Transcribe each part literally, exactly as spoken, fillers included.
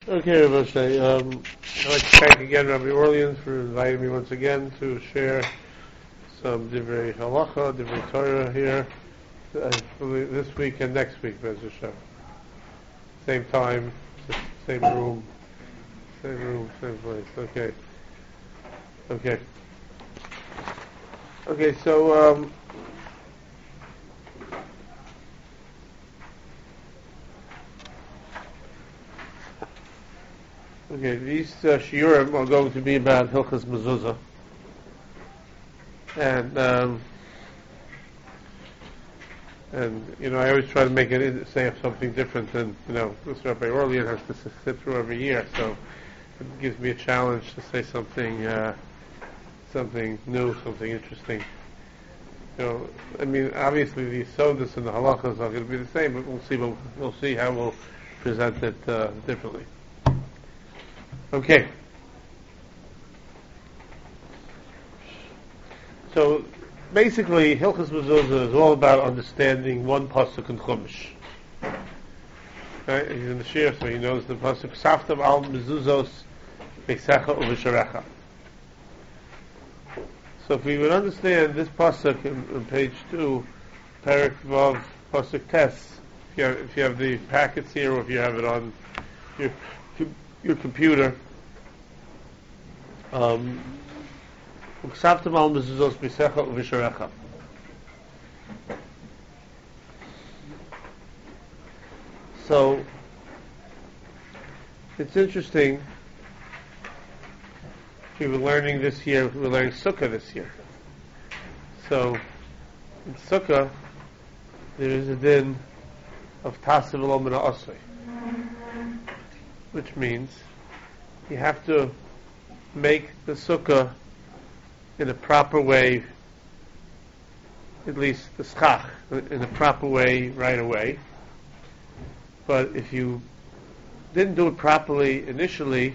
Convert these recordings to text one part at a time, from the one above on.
Okay, Moshe. Um, I'd like to thank again Rabbi Orleans for inviting me once again to share some divrei halacha, divrei Torah here uh, this week and next week, Bez Hashem. Same time, same room, same room, same place. Okay. Okay. Okay, so um, okay, these uh, shiurim are going to be about Hilchas Mezuzah, and um, and you know I always try to make it say something different than you know this Rabbi Orlean has to sit through every year, so it gives me a challenge to say something uh, something new, something interesting. You know, I mean, obviously the sodas and the halachas are going to be the same, but we'll see. We'll, we'll see how we'll present it uh, differently. Okay. So basically, Hilchas Mezuzah is all about understanding one pasuk in Chumash. Right? He's in the shir, so he knows the pasuk. Saftav al mezuzos beisecha uv'sharecha. So if we would understand this pasuk in, in page two, Perek Vav pasuk Tes, if you have, if you have the packets here, or if you have it on your your computer, um, so it's interesting. We were learning this year, we were learning Sukkah this year. So in Sukkah there is a din of Tasav V'lo Min Ha'asui, which means you have to make the sukkah in a proper way, at least the schach, in a proper way right away. But if you didn't do it properly initially,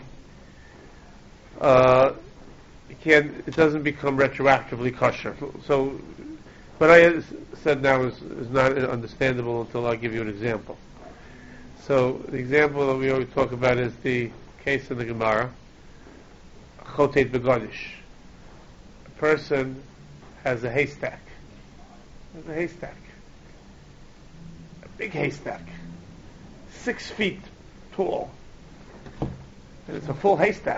uh, you can't, it doesn't become retroactively kosher. So what I said now is, is not understandable until I give you an example. So the example that we always talk about is the case in the Gemara, Chotet Begonish. A person has a haystack. Has a haystack. A big haystack. Six feet tall. And it's a full haystack.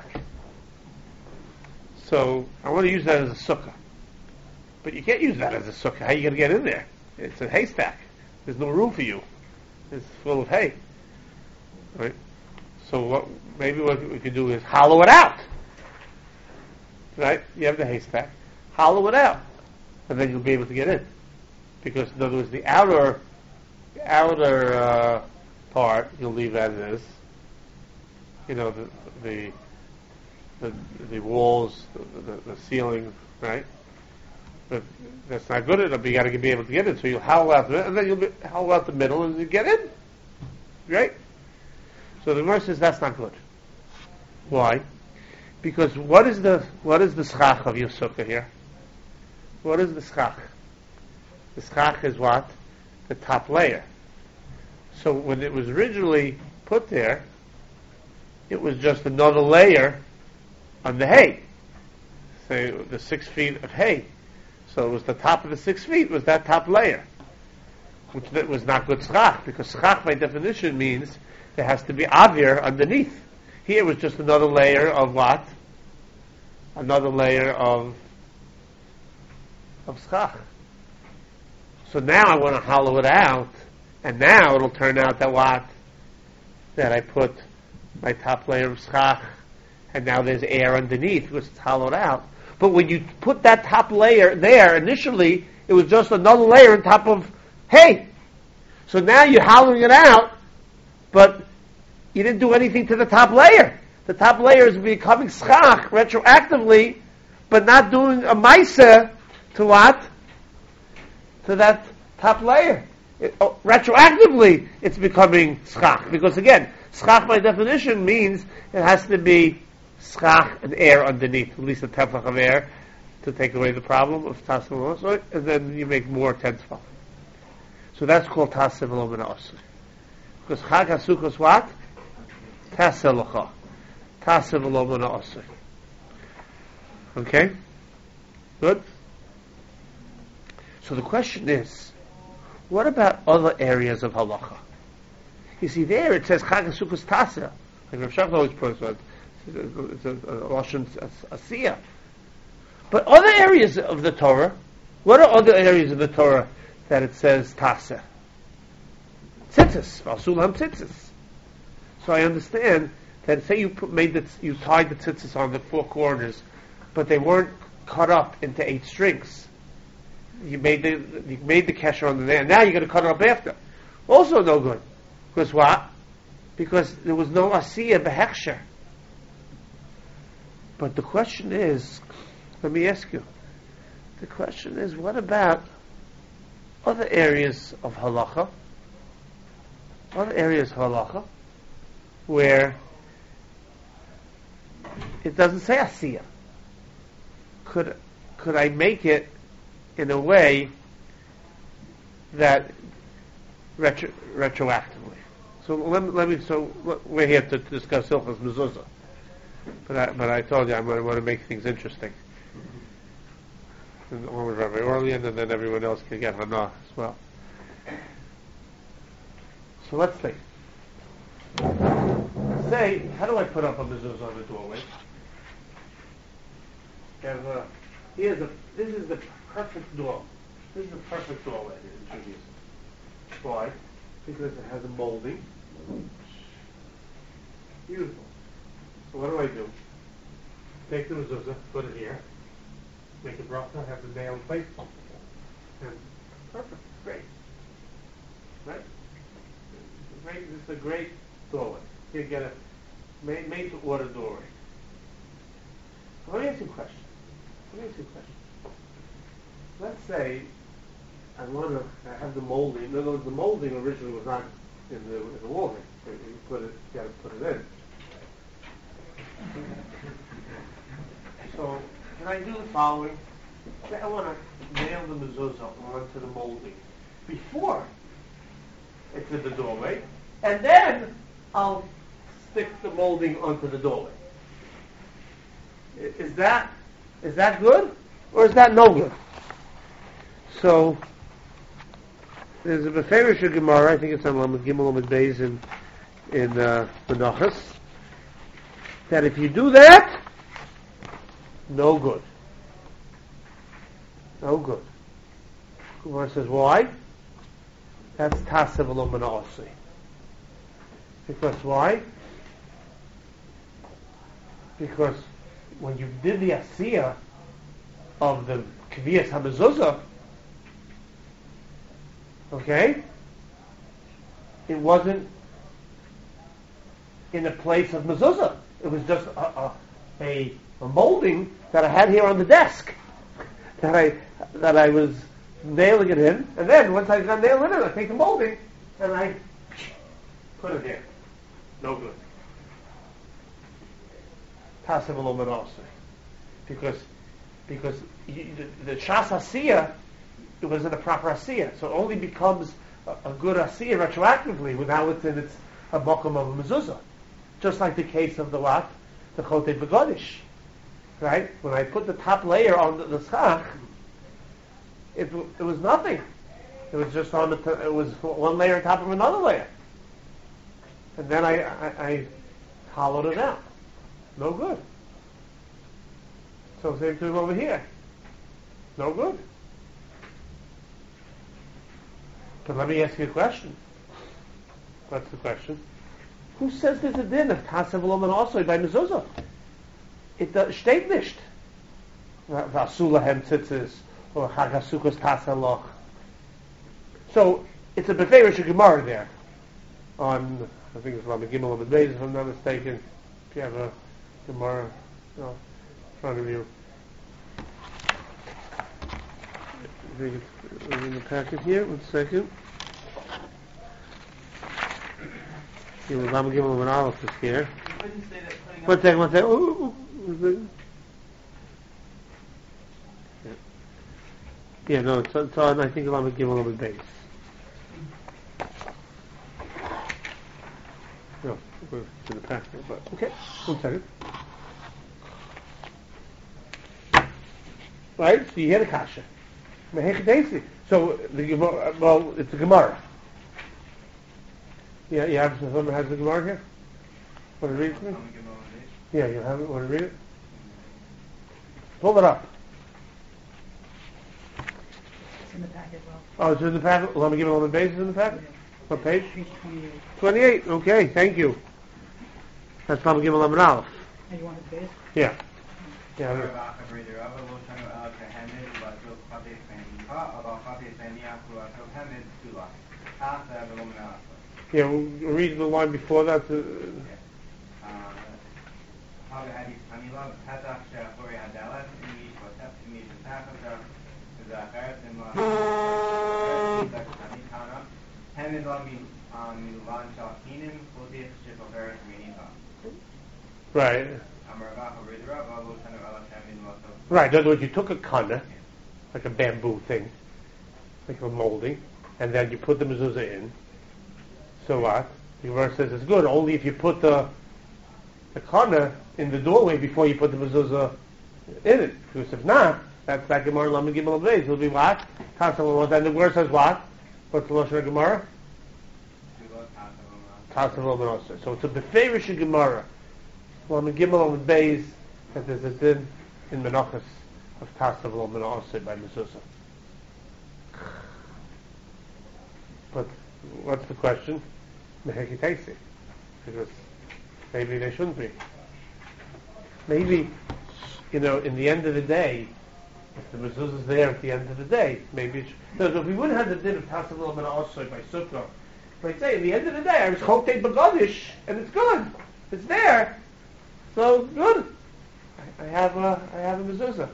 So I want to use that as a sukkah. But you can't use that as a sukkah. How are you going to get in there? It's a haystack. There's no room for you. It's full of hay. Right? So what, maybe what we could do is hollow it out. Right? You have the haystack. Hollow it out. And then you'll be able to get in. Because in other words, the outer the outer uh, part you'll leave as is. You know, the the the, the walls, the, the, the ceiling, right? But that's not good enough. You got to be able to get in. So you'll hollow out the, and then you'll be, hollow out the middle and you get in. Right? So the Gemara says that's not good. Why? Because what is the what is the schach of your sukkah here? What is the schach? The schach is what? The top layer. So when it was originally put there, it was just another layer on the hay. Say the six feet of hay. So it was the top of the six feet was that top layer, which that was not good schach, because schach by definition means there has to be avir underneath. Here was just another layer of what? Another layer of of schach. So now I want to hollow it out, and now it'll turn out that what? That I put my top layer of schach, and now there's air underneath because it's hollowed out. But when you put that top layer there, initially, it was just another layer on top of hay. So now you're hollowing it out, but you didn't do anything to the top layer. The top layer is becoming schach retroactively, but not doing a maisa to what? To that top layer. It, oh, retroactively, it's becoming schach. Because again, schach by definition means it has to be schach and air underneath, at least a tefach of air, to take away the problem of tasav v'lo min ha'asui, and then you make more tefach. So that's called tasav v'lo min ha'asui. Because chag HaSukkos what? taselacha, tasevelomana asur. Okay, good. So the question is, what about other areas of halacha? You see, there it says Chag HaSukkos Tasa, like Rav Shach always puts it. It's a Lashon Asiyah. But other areas of the Torah, what are other areas of the Torah that it says Tasa? Tzitzis, Vasulam Tzitzis. So I understand that say you put, made the, you tied the tzitzis on the four corners, but they weren't cut up into eight strings. You made the you made the kesher on the there. Now you're going to cut it up after. Also no good. Because what? Because there was no asiyah behechsher. But the question is, let me ask you. The question is, what about other areas of halacha? Other areas of halacha where it doesn't say asiyah. Could could I make it in a way that retro, retroactively? So let me, let me. So we're here to discuss Hilchos Mezuzah, but I, but I told you I want to make things interesting. And one with Rabbi Orlean, and then everyone else can get Hana as well. So let's see. Say, how do I put up a mezuzah on the doorway? Have a, here's a. This is the perfect door. This is the perfect doorway in Judaism. Why? Because it has a molding. Beautiful. So what do I do? Take the mezuzah, put it here, make a bracha, have the nail placed, and perfect, great, right? Great. This is a great doorway. You get a made, made to order doorway. Let me ask you a question. Let me ask you a question. Let's say I want to have the molding. In other words, the molding originally was not in the, in the wall. You put it, you got to put it in. So, can I do the following? Say I want to nail the mezuzah onto the molding before it's in the doorway, and then I'll stick the molding onto the doorway. Is that is that good, or is that no good? So there's a Beferish Gemara, I think it's on Lamed Gimel Lamed Beis in in uh, Menachos, that if you do that, no good, no good. Gemara says why? That's Tasev Lo Mena'asi. Because why? Because when you did the asiyah of the Kviyas HaMezuzah, okay, it wasn't in a place of mezuzah. It was just a, a, a, a molding that I had here on the desk that I that I was nailing it in, and then once I got nailed in it, I take the molding and I put it here. No good. Tasev Lo Mena'asi. Because because you, the, the Shas Asiyah, it was in a proper Asiyah, so it only becomes a, a good Asiyah retroactively when now it's in its a Mokum of a Mezuzah. Just like the case of the what? The Chotei Begodish. Right? When I put the top layer on the, the schach, it, it was nothing. It was just on the, it was one layer on top of another layer. And then I, I, I hollowed it out. No good. So same thing over here. No good. But let me ask you a question. What's the question? Who says there's a din of Tasev Lo Mena'asi by mezuzah? It uh, steht nicht. V'asu lahem tzitzis or Chag HaSukkos Tasaloch. So it's a Beferish Gemara there on, I think it's Lamed Gimel Lamed Beis, if I'm not mistaken. If you have a Gemara, you know, in front of you. I think it's in the packet here. One second. Here, Lamed Gimel Lamed Aleph is here. One second, one second. Ooh, ooh, ooh. Yeah. yeah, no, it's, it's on, I think, Lamed Gimel Lamed Beis. No, We're to the packet, but okay. One second. Right? So you hear the kasha. So the Gemara, well, it's a Gemara. Yeah, you have someone has the Gemara here. Want to read it to me? Yeah, you have it. Want to read it? Pull it up. It's in the packet, well. Oh, it's in the packet. Let me give it all the bases in the packet. What page? Page twenty-eight. twenty-eight. Okay, thank you. That's Lama Gimel Lamed Aleph. And you want the base? Yeah. Yeah. Yeah, we'll read the line before that. Uh, right. Right, in other words, you took a kana, like a bamboo thing, like a molding, and then you put the mezuzah in. So what? The verse says it's good only if you put the the kana in the doorway before you put the mezuzah in it. Because if not, that's that Gemara Lamed Gimel Beis. It'll be what? Then the verse says what? What's the Lashon Gemara? So it's a beferish Gemara. Lamed Gimel Beis that there's a din in Menachos of Tasav Lo Menachos by mezuzah. But what's the question? Mehekitaisi. Because maybe they shouldn't be. Maybe, you know, in the end of the day, if the mezuzah is there at the end of the day, maybe it's... No, so if we wouldn't have the din of Tasav Lo Menachos by Sukkah, but say, at the end of the day, I was Chokte Bagadish, and it's good. It's there. So, good. I, I have a, I have a mezuzah.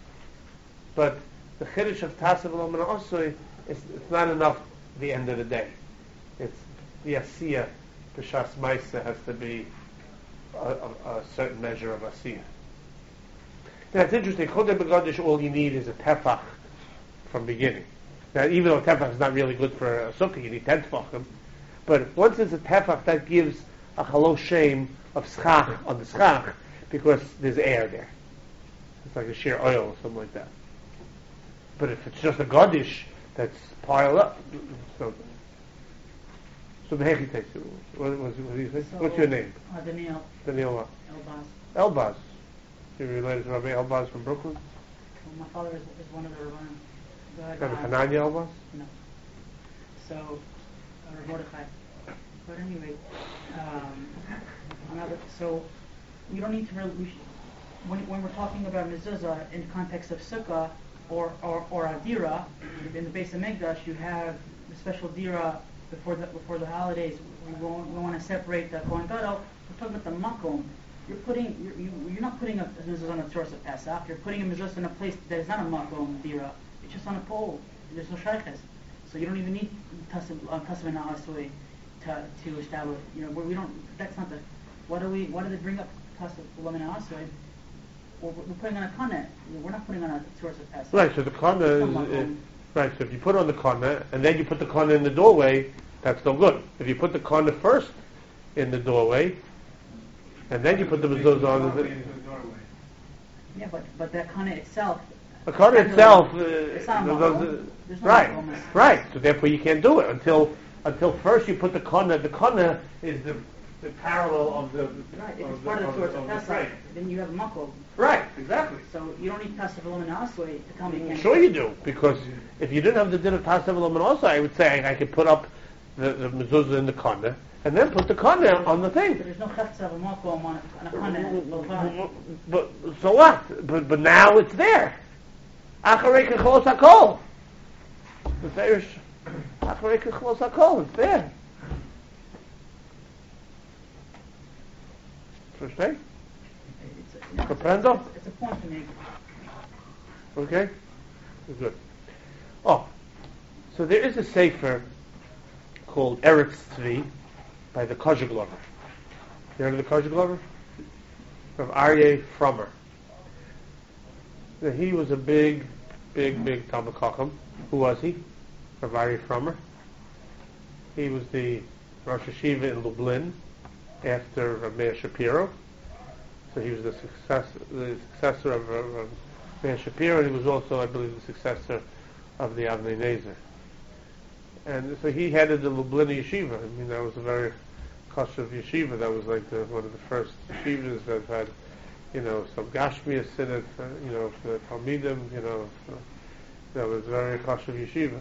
But the Chiddush of Tasav Lo Menachos, it's, it's not enough at the end of the day. It's the Asiyah, the Shas Maisa has to be a, a, a certain measure of Asiyah. Now it's interesting, Chokte Bagadish, all you need is a tefach from beginning. Now, even though tefach is not really good for a sukkah, you need ten tefachim. But once it's a tefach, that gives a halo shame of schach on the schach, because there's air there. It's like a sheer oil or something like that. But if it's just a gadish that's piled up, so so the hechi takes it. What, what, what do you say? So, What's your name? Uh, Daniel. Daniel what? Elbaz. Elbaz. You're related to Rabbi Elbaz from Brooklyn? Well, my father is, is one of the Rabbanim. Rabbi Hananya Elbaz? No. So, uh, Mordechai. But anyway, um, another, so you don't need to really, we should, when, when we're talking about mezuzah in context of sukkah or, or, or a dira, in the base of Mikdash, you have the special dira before the, before the holidays. We, want, we want to separate the Kohen Gadol. We're talking about the makom. You're putting, you're, you, you're not putting a mezuzah on a source of Pesach. You're putting a mezuzah in a place that is not a makom dira. It's just on a pole. There's no shaykhs. So you don't even need tassim and na'asui to to establish. You know, we don't. That's not the. What do we? Why do they bring up tassim and na'asui? We're, we're putting on a kana. We're not putting on a source of Pesach. Right. So the kana is, is right. So if you put on the kana and then you put the kana in the doorway, that's no good. If you put the kana first in the doorway and then you put the mezuzah on the yeah, but but that kana itself. The kana itself, uh, it's not those, There's no right, makom. right. So therefore, you can't do it until until first you put the kana. The kana is the, the parallel of the right. If of it's part the, of the source of, of Pesach, the then you have a makom. Right, exactly. So you don't need tassim and na'asui to tell me you can't. Sure, you do, because if you didn't have the din of tasav and also, I would say I could put up the, the mezuzah in the kana and then put the kana on the thing. But there's no chefza of a makom on a kana. But so what? But but now it's there. Acharei kechlos hakol. The Farish. Acharei kechlos hakol. It's there. Versteh? Comprendo? It's, it's a point to make. Okay? Good. Oh, so there is a sefer called Eretz Tzvi by the Kozher Glover. You heard of the Kozher Glover? Of Aryeh Frommer. He was a big, big, big Talmud Chacham. Who was he? Rav Aryeh Frommer. He was the Rosh Hashiva in Lublin. after Rav Meir Shapiro. So he was the successor, the successor of, of, of Meir Shapiro, and he was also, I believe, the successor of the Avnei Nezer. And so he headed the Lublin Yeshiva. I mean, that was a very kosher yeshiva. That was like the, one of the first yeshivas that had, you know, some Gashmias in it, uh, you know, for Talmidim, you know. So that was very kosher yeshiva.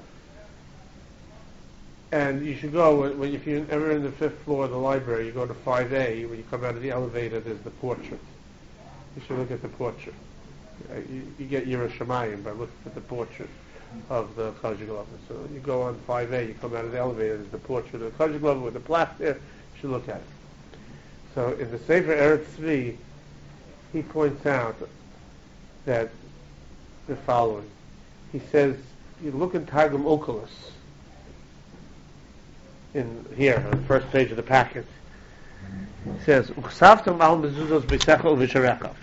And you should go, when, when if you're ever in the fifth floor of the library, you go to five A, when you come out of the elevator, there's the portrait. You should look at the portrait. Uh, you, you get Yiras Shamayim by looking at the portrait of the Chazal Glover. So you go on five A, you come out of the elevator, there's the portrait of the Chazal Glover with the plaque there, you should look at it. So in the Sefer Eretz Tzvi, he points out that the following. He says, you look in Targum Oculus, in here, on the first page of the packet. It says, "Uksavtam al mezuzos b'sechel v'sharechav."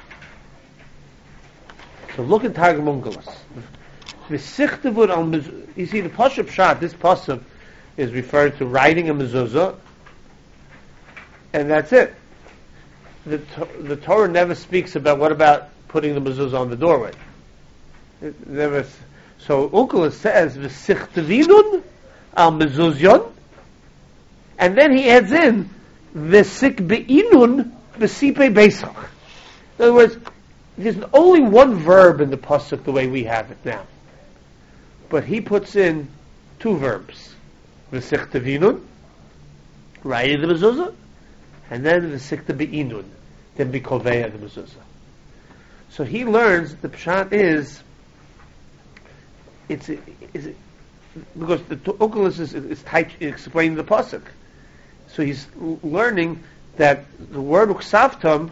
So look in Targum Oculus. V'sichtavud al mezuzos. You see, the pasuk pshat, this pasuk is referring to writing a mezuzah, and that's it. The, the Torah never speaks about what about putting the mezuzah on the doorway. It never. So Oculus says, "V'sichtavinun al mezuzyon." And then he adds in v'sik be'inun v'sipe beisach. In other words, there's only one verb in the pasuk the way we have it now, but he puts in two verbs: v'sik tevinun, writing the mezuzah, and then v'sik be'inun, then bikoveya the mezuzah. So he learns the pshat is it's is because the Oculus is, is tight, explaining the pasuk. So he's learning that the word uksavtam,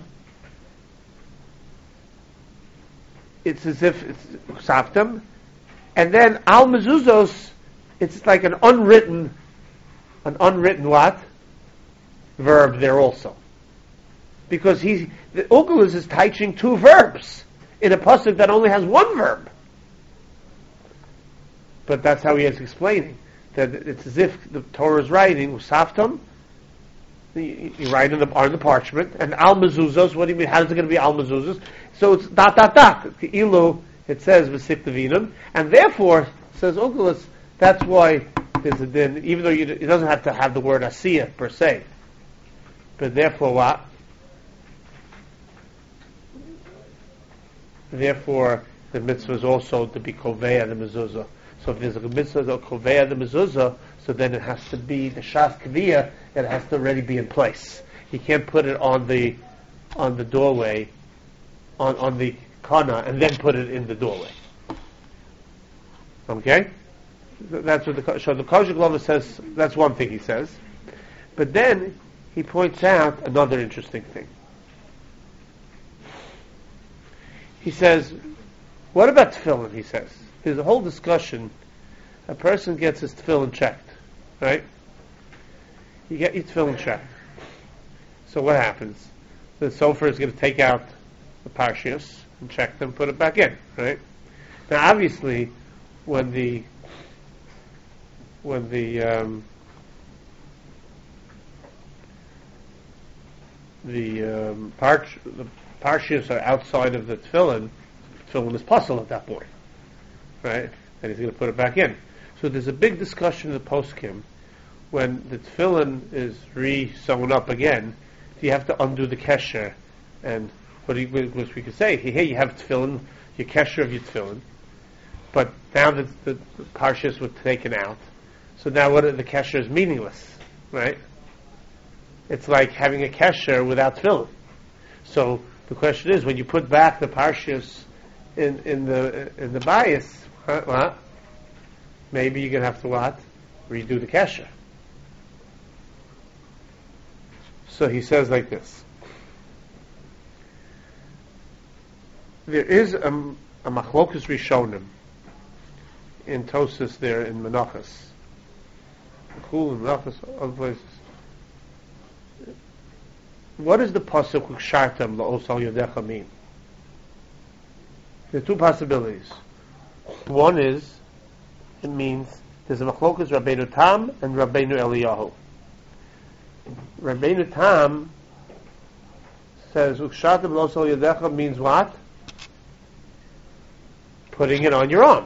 it's as if it's uksavtam, and then al mezuzos, it's like an unwritten, an unwritten what? Verb there also. Because he's, the Oculus is teaching two verbs in a pasuk that only has one verb. But that's how he is explaining, that it's as if the Torah is writing uksavtam, You, you write on the, on the parchment, and al mezuzos. What do you mean? How is it going to be al mezuzos? So it's dot dot dot. Ilu, it says v'sik tevinun, and therefore says Oculus. That's why there's a din, even though you, it doesn't have to have the word asiya per se. But therefore what? Therefore the mitzvah is also to be koveya the mezuzah. So if there's a mitzvah to koveya the mezuzah, so then it has to be the shas kaviyah. It has to already be in place. You can't put it on the on the doorway, on on the kana, and then put it in the doorway. Okay, that's what the so the Chazal Glover says. That's one thing he says, but then he points out another interesting thing. He says, "What about tefillin?" He says, "There's a whole discussion. A person gets his tefillin checked, right? You get your tefillin checked. So what happens? The sofer is going to take out the parshios and check them, put it back in, right? Now, obviously, when the when the um, the um, parch the parshios are outside of the tefillin, tefillin is puzzle at that point, right? And he's going to put it back in. So there's a big discussion in the poskim. When the tefillin is re-sewn up again, do you have to undo the kesher? And what do you, which we could say, hey, you have tefillin, your kesher of your tefillin, but now that the, the parshas were taken out, so now what? The kesher is meaningless, right? It's like having a kesher without tefillin. So the question is, when you put back the parshas in in the in the bias, huh, what? Maybe you're gonna have to what? Redo the kesher. So he says like this. There is a, a machlokus rishonim in Tosis there in Menachos. Cool in Menachos, other places. What does the pasuk Ukshartam la'osal yodecha mean? There are two possibilities. One is, it means there's a machlokus Rabbeinu Tam and Rabbeinu Eliyahu. Rabbeinu Tam says Ukshatim lo sol yadecha means what? Putting it on your arm.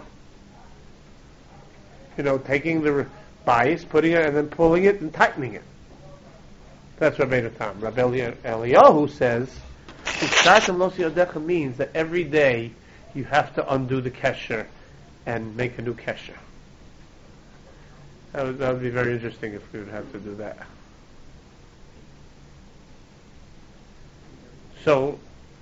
You know, taking the bias, putting it, and then pulling it and tightening it. That's Rabbeinu Tam. Rabbi Eliyahu says Ukshatim lo sol yadecha means that every day you have to undo the kesher and make a new kesher. That would, that would be very interesting if we would have to do that. So,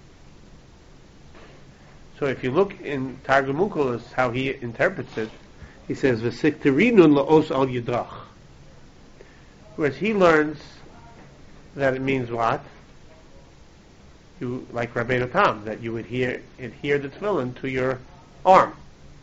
so if you look in Targum Onkelos, how he interprets it, he says, "V'sikterinun la'os al yidrach," whereas he learns that it means what? You, like Rabbeinu Tam, that you adhere adhere the tefillin to your arm.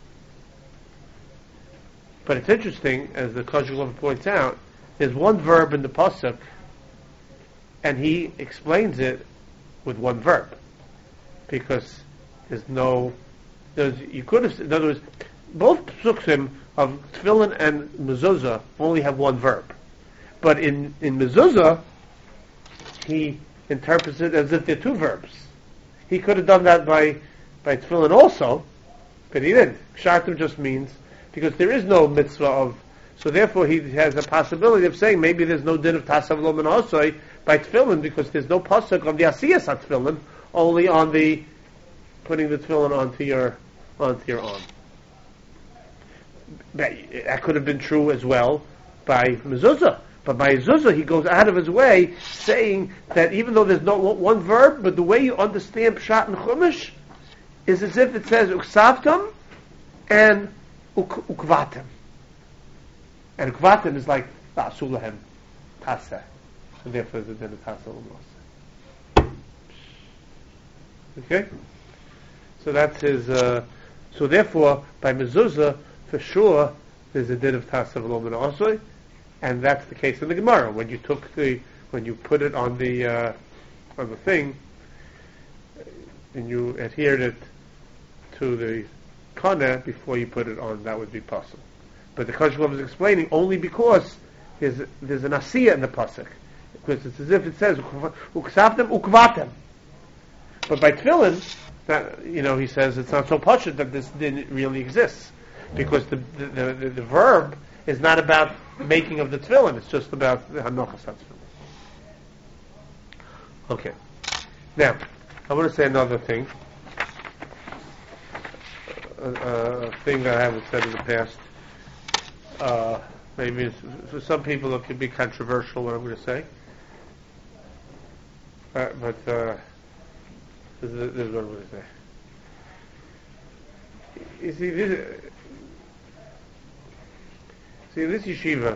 But it's interesting, as the Koshulov points out, there's one verb in the pasuk, and he explains it with one verb, because there's no, there's, you could have, in other words, both psukim of tefillin and mezuzah only have one verb, but in in mezuzah he interprets it as if they're two verbs. He could have done that by by tefillin also, but he didn't. Kshartim just means, because there is no mitzvah of, so therefore he has a possibility of saying maybe there's no din of tasav lo min asoi by tefillin, because there's no pasuk of the asiyas at tefillin, only on the putting the tefillin onto your onto your arm. That, that could have been true as well by mezuzah, but by mezuzah he goes out of his way saying that even though there's no one verb, but the way you understand pshat and chumash is as if it says uksavtam and uk- ukvatem, and ukvatem is like ta'asulahem taseh. And therefore the din of Tasa. Okay? So that's his, uh, so therefore, by mezuzah, for sure, there's a din of Tasa v'lo min, and that's the case in the Gemara. When you took the, when you put it on the, uh, on the thing, and you adhered it to the kana before you put it on, that would be possible. But the Koshulov is explaining only because there's, there's an asiyah in the pasuk. Because it's as if it says uksavtem ukvatem, but by tefillin, that, you know, he says it's not so pashut that this didn't really exists, because the the, the the the verb is not about making of the tefillin; it's just about the hanochas tefillin. Okay, now I want to say another thing, a, a thing that I haven't said in the past. Uh, maybe it's, for some people it could be controversial what I'm going to say. Uh, but uh, this, is, this is what I'm going to say. You see, this, see, this yeshiva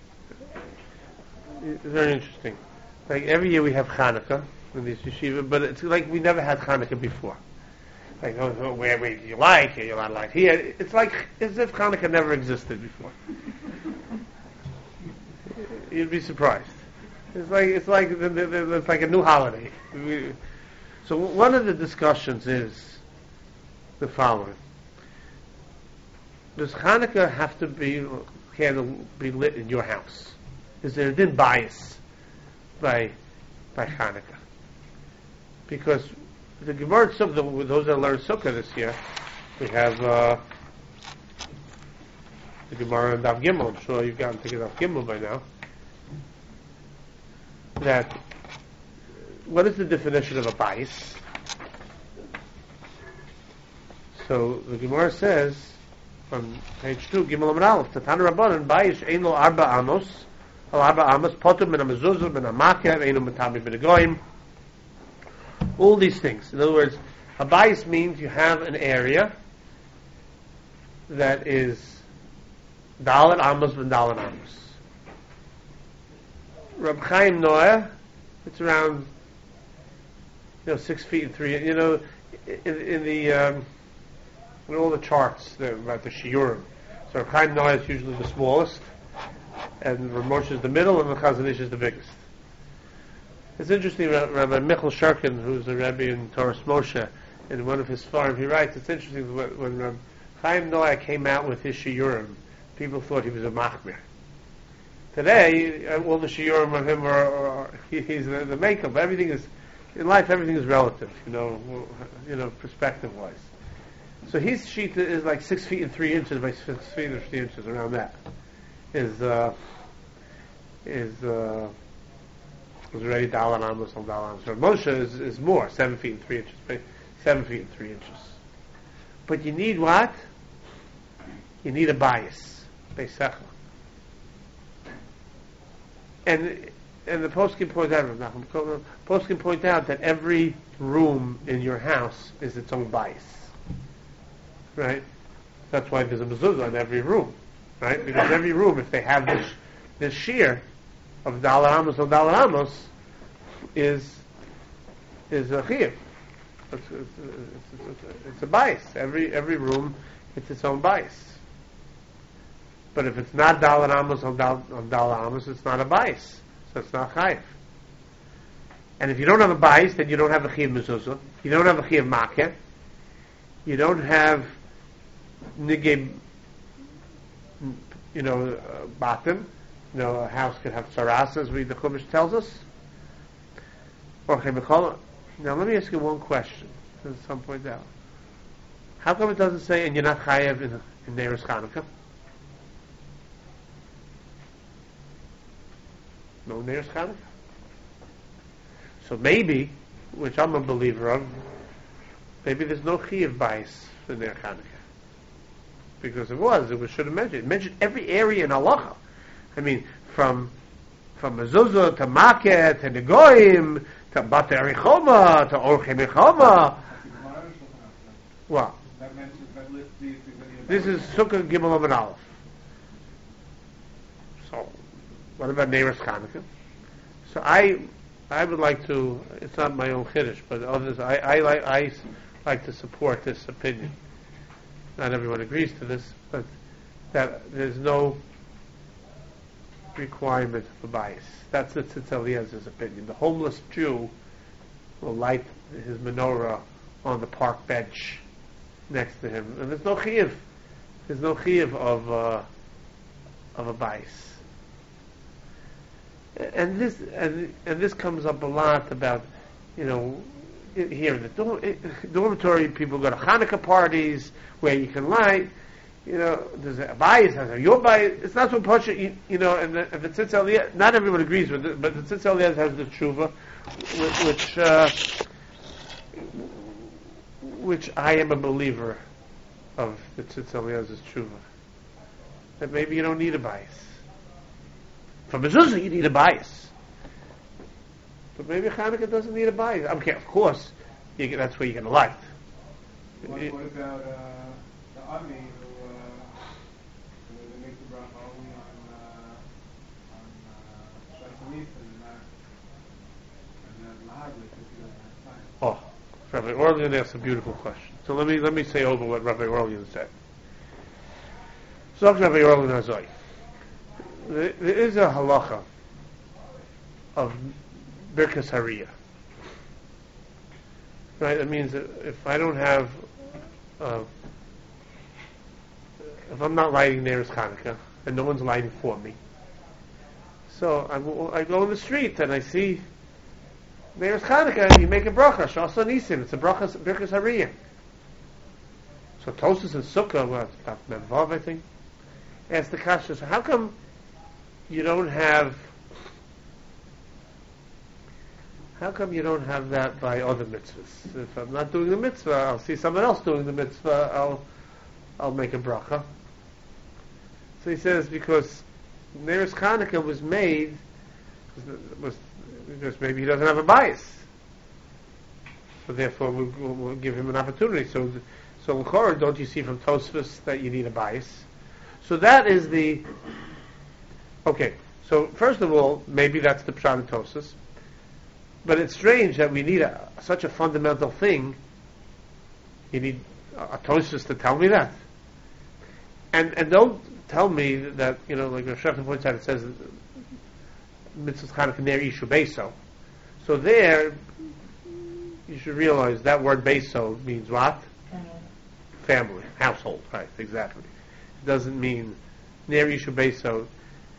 is very interesting. Like every year we have Hanukkah in this yeshiva, but it's like we never had Hanukkah before. Like, oh, oh, where, where you like, you're not like here. It's like as if Hanukkah never existed before. You'd be surprised. It's like it's like it's like a new holiday. So one of the discussions is the following: does Hanukkah have to be candle be lit in your house? Is there a din bias by by Hanukkah? Because the Gemara Sukkah, those that learn Sukkah this year, we have uh, the Gemara and Daf Gimel. I'm sure you've gotten to Daf Gimel by now. That what is the definition of a bias? So the Gemara says on page two, Gimel Amud Aleph, Tatan Rabbanan bias ein lo arba amos, al arba amos potum min hamezuzah min hamakev einu metabi min hagoyim. All these things. In other words, a bias means you have an area that is dalet amos and dalet amos. Reb Chaim Noah, it's around, you know, six feet and three. You know, in, in the um, in all the charts about the shiurim, so Reb Chaim Noah is usually the smallest, and Reb Moshe is the middle, and the Chazon Ish is the biggest. It's interesting. Rabbi Michal Sherkin, who's the Rebbe in Torah Moshe, in one of his farm, he writes. It's interesting when, when Reb Chaim Noah came out with his shiurim, people thought he was a machmir. Today, uh, all the shiurim of him are, are he, he's the, the makeup. Everything is in life. Everything is relative, you know, you know, perspective wise. So his shita is like six feet and three inches by six feet and three inches, around that. Is uh, is uh, is already dalan amos on dalan. So Moshe is, is more, seven feet and three inches, by seven feet and three inches. But you need what? You need a bias, beisecha. And and the post can point out, post can point out that every room in your house is its own bias, right? That's why there's a mezuzah in every room, right? Because every room, if they have this this shear of dalar amos or dalar amos, is is a chiyuv. It's, it's, it's, it's, it's a bias. Every every room, it's its own bias. But if it's not dalar amos or dalar amos, it's not a bias. So it's not chayv. And if you don't have a bias, then you don't have a chiyuv mezuzah. You don't have a chiyuv makeh. You don't have nigay, you know, uh, batim. You know, a house could have tzaras, as we, the Chumash tells us. Or chemikol. Now, let me ask you one question. At some point out, how come it doesn't say, and you're not chayav in, in Neiros Chanukah? No Neiros Chanukah. So maybe, which I'm a believer of, maybe there's no chiyuv bias for Neiros Chanukah. Because it was, it was should have mentioned. It mentioned every area in halacha. I mean, from from mezuzah to makeh to negoim to batei arichoma to orchei mechama. What? This is Sukkah Gimel Amud Aleph. So, what about Neiros Chanukah? So I, I would like to. It's not my own chiddush, but others. I, I like. I like to support this opinion. Not everyone agrees to this, but that there's no requirement for bias. That's the Tzitz Eliezer's opinion. The homeless Jew will light his menorah on the park bench next to him, and there's no chiyuv. There's no chiyuv of uh, of a bias. And this and and this comes up a lot about, you know, here in the dorm, dormitory, people go to Hanukkah parties where you can light. You know, there's a bias, has a your bias. It's not so much, you, you know, and the, and the Tzitz Eliezer, not everyone agrees with it, but the Tzitz Eliezer has the tshuva, which, uh, which I am a believer of the Tzitz Eliezer's tshuva. That maybe you don't need a bias. For mezuzah, you need a bias. But maybe Hanukkah doesn't need a bias. Okay, of course, you get, that's where you're going to light. What, what about uh, the army who, uh, who they make the bracha only on uh, on Shas and not and then Lahaglik if he doesn't have time? Oh, Rabbi Orlian asked a beautiful question. So let me let me say over what Rabbi Orlian said. So Rabbi Orlian Azoi, there, there is a halacha of Birkas Hariyah. Right? That means that if I don't have, uh, if I'm not lighting Neiros Chanukah, and no one's lighting for me, so I, I go in the street and I see Neiros Chanukah, and you make a bracha, Shasa Nisim, it's a bracha, Birkas Hariyah. So Tosas and Sukkah, well, about Memvav, I think, asked the Kasha, so how come you don't have How come you don't have that by other mitzvahs? If I'm not doing the mitzvah, I'll see someone else doing the mitzvah, I'll I'll make a bracha. So he says, because Neiros Chanukah was made, was, because maybe he doesn't have a bias. So therefore we'll, we'll, we'll give him an opportunity. So, so L'chorah, don't you see from Tosfos that you need a bias? So that is the, okay, so first of all, maybe that's the Pshat in Tosfos. But it's strange that we need a, such a fundamental thing. You need a, a Tosfos to tell me that. And and don't tell me that, you know, like Rav Shechter points out, it says Mitzvah Chanukah Ner Ishu Beiso. So there, you should realize that word Beiso means what? Family. Family, household, right, exactly. It doesn't mean Ner Ishu Beiso.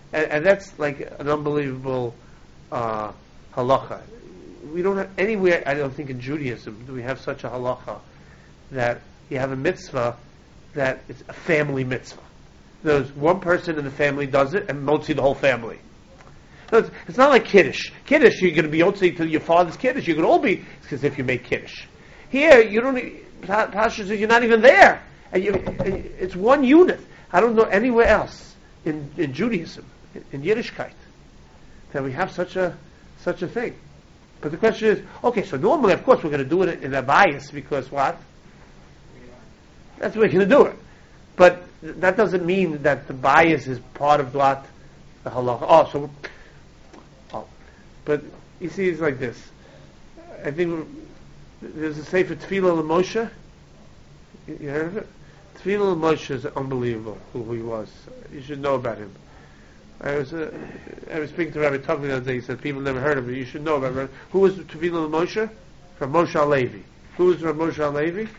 and, and that's like an unbelievable uh, halacha. We don't have anywhere, I don't think in Judaism, do we have such a halacha that you have a mitzvah that it's a family mitzvah. There's one person in the family does it, and mostly the whole family. No, it's, it's not like Kiddush. Kiddush, you're going to be Yotzi to your father's Kiddush. You're going to all be, it's as if you make Kiddush. Here, you don't, Pasha says you're not even there. And you, it's one unit. I don't know anywhere else in, in Judaism, in, in Yiddishkeit, that we have such a such a thing. But the question is, okay, so normally, of course, we're going to do it in a bias because what? That's the way we're going to do it. But that doesn't mean that the bias is part of what? The halacha. Oh, so, oh. But you see, it's like this. I think there's a sefer Tefillah L'Moshe. You heard of it? Tefillah L'Moshe is unbelievable who he was. You should know about him. I was uh, I was speaking to Rabbi Tugman the other day. He said people never heard of him. You should know about him. Who was Tefillah L'Moshe? From Moshe Alevi. Who was from Moshe Alevi?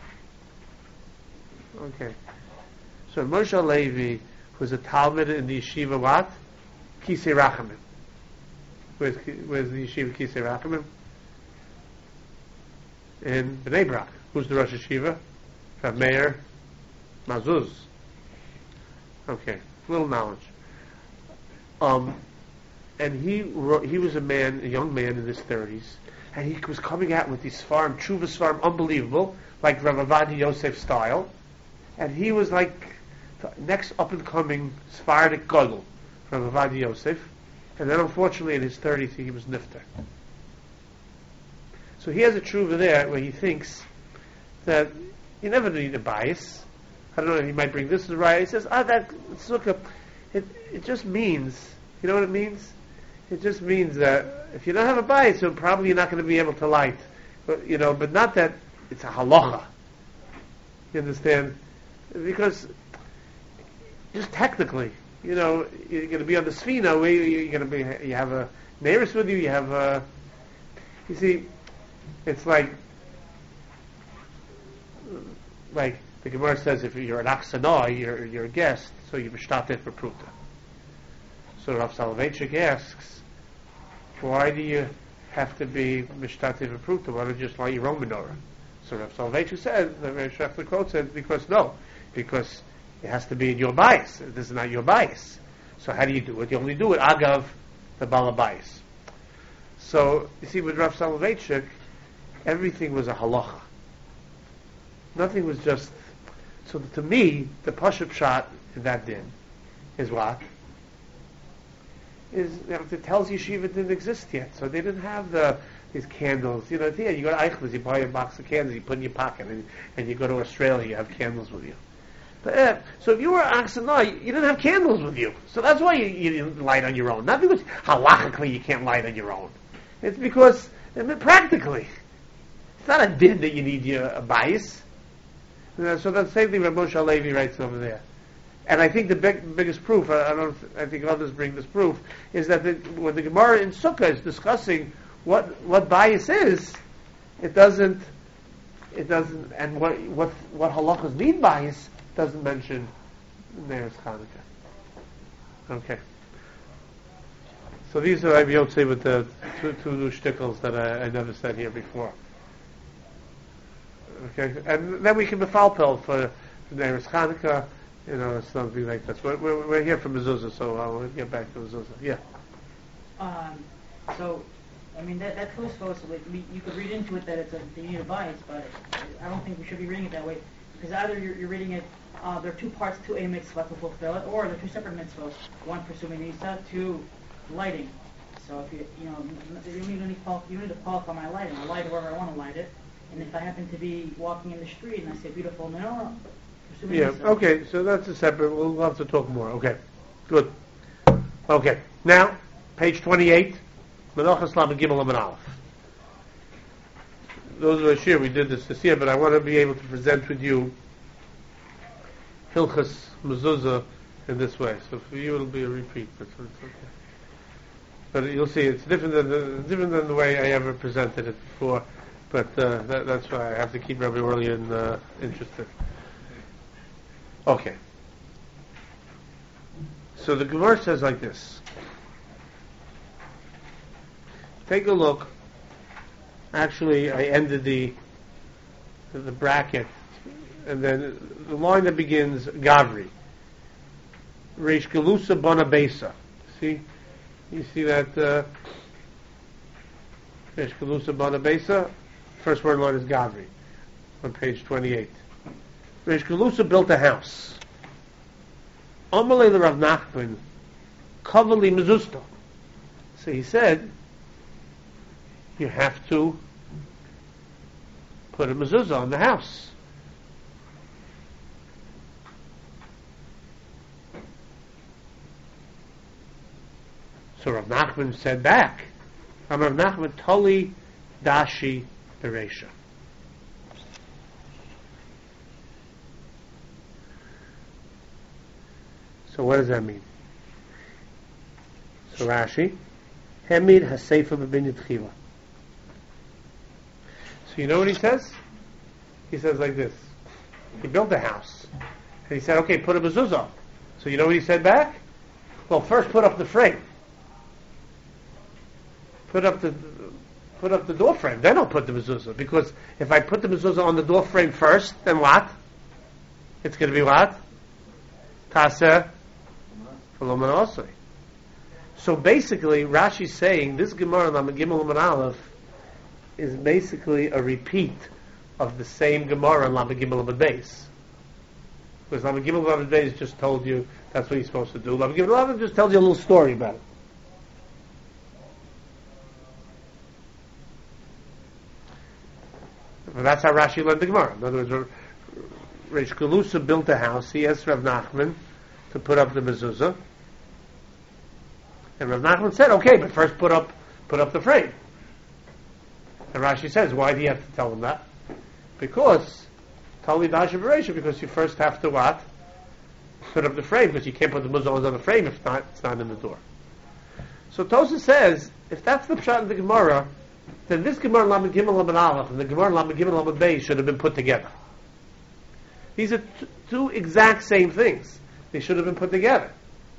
Okay. So Moshe Alevi was a Talmud in the yeshiva what? Kisei Rachamim. Where's, where's the yeshiva Kisei Rachamim? In Bnei Brak. Who's the Rosh Yeshiva? Rav Meir Mazuz. Okay, little knowledge. Um, and he wrote, he was a man, a young man in his thirties, and he was coming out with these Sfarim, Tshuva Sfarim, unbelievable, like Rav Avadia Yosef style, and he was like the next up-and-coming Sephardic Gadol, Rav Avadia Yosef, and then unfortunately in his thirties he was nifter. So he has a Tshuva there where he thinks that you never need a bias. I don't know, he might bring this to the right. He says, ah, that, let's look up. It, it just means, you know what it means? It just means that if you don't have a bias, then probably you're not going to be able to light. But, you know, but not that it's a halacha. You understand? Because just technically, you know, you're going to be on the Sfina, where you're going to be, you have a neighbors with you, you have a, you see, it's like, like the Gemara says, if you're an Aksanoi, you're, you're a guest, so you're mishtatef for pruta. So Rav Soloveitchik asks, why do you have to be mishtatef for pruta? Why don't you just light your own menorah? So Rav Soloveitchik said, the Rav Shachar quote said, because no, because it has to be in your bias. This is not your bias. So how do you do it? You only do it agav the bala bias. So you see, with Rav Soloveitchik, everything was a halacha. Nothing was just. So to me, the pashup shot in that din is what? Is, you know, it tells yeshiva didn't exist yet, so they didn't have the these candles. You know, yeah, you go to Eichler's, you buy a box of candles, you put in your pocket, and, and you go to Australia, you have candles with you. But, uh, so if you were Aksanai, you didn't have candles with you, so that's why you, you didn't light on your own. Not because halachically you can't light on your own. It's because I mean, practically, it's not a din that you need your a bias. Uh, so that's the same thing that Moshe Alevi writes over there. And I think the big, biggest proof, I, I don't, I think others bring this proof, is that the, when the Gemara in Sukkah is discussing what what bias is, it doesn't, it doesn't, and what what what halachas mean bias doesn't mention Neres Chanukah. Okay. So these are I would say with the two, two new shtickles that I, I never said here before. Okay, and then we can befalpel for Neres Chanukah, you know, something like this. We're, we're, we're here for mezuzah, so I'll get back to mezuzah. Yeah. Um, so, I mean, that that Tosfos, you could read into it that it's a they need a bias, but I don't think we should be reading it that way, because either you're, you're reading it, uh, there are two parts to a mitzvah to fulfill it, or there are two separate mitzvahs, one for Suminisa, two lighting. So if you, you know, you need, to qualify, you need to qualify my lighting. I light it wherever I want to light it. And if I happen to be walking in the street and I see a beautiful menorah, yeah, okay, so that's a separate, we'll have to talk more. Okay, good. Okay, now, page twenty-eight, Menachos Lamed Gimel Lamed Aleph. Those of us here, we did this this year, but I want to be able to present with you Hilchas Mezuzah in this way. So for you it'll be a repeat, but it's okay. But you'll see, it's different than the, different than the way I ever presented it before. But uh, that, that's why I have to keep Rabbi Orlian uh, interested. Okay. So the Gemara says like this. Take a look. Actually, I ended the the bracket, and then the line that begins Gavri. Reish Galusa Bona Besa. See, you see that uh, Reish Galusa Bona Besa. First word line is Gavri on page twenty-eight. Reish Galusa built a house. Amalei Rav Nachman Kavali Mezusta. So he said, you have to put a mezuzah on the house. So Rav Nachman said back, Rav Nachman Toli Dashi Beresha. So what does that mean? So Rashi, Hemid Hasefa B'Binyan Tchila. So you know what he says? He says like this. He built a house. And he said, okay, put a mezuzah. So you know what he said back? Well, first put up the frame. Put up the put up the door frame. Then I'll put the mezuzah. Because if I put the mezuzah on the door frame first, then what? It's going to be what? Taseh V'lo Asri. So basically, Rashi's saying this Gemara Lamed Gimel Lamed Aleph is basically a repeat of the same Gemara in Lamed Gimel Lamed Beis. Because Lamed Gimel Lamed Beis just told you that's what you're supposed to do. Lamed Gimel Lamed just tells you a little story about it. And that's how Rashi learned the Gemara. In other words, Reish Galusa built a house. He asked Rav Nachman to put up the mezuzah. And Rav Nachman said, okay, but first put up put up the frame. And Rashi says, why do you have to tell him that? Because, Tali Dasha Beresha, because you first have to what? Put up the frame, because you can't put the mezuzah on the frame if not, it's not in the door. So Tosa says, if that's the pshat in the Gemara, then this Gemara Lamed Gimel Lamed Aleph and the Gemara Lamed Gimel Lamed Beis should have been put together. These are t- two exact same things. They should have been put together.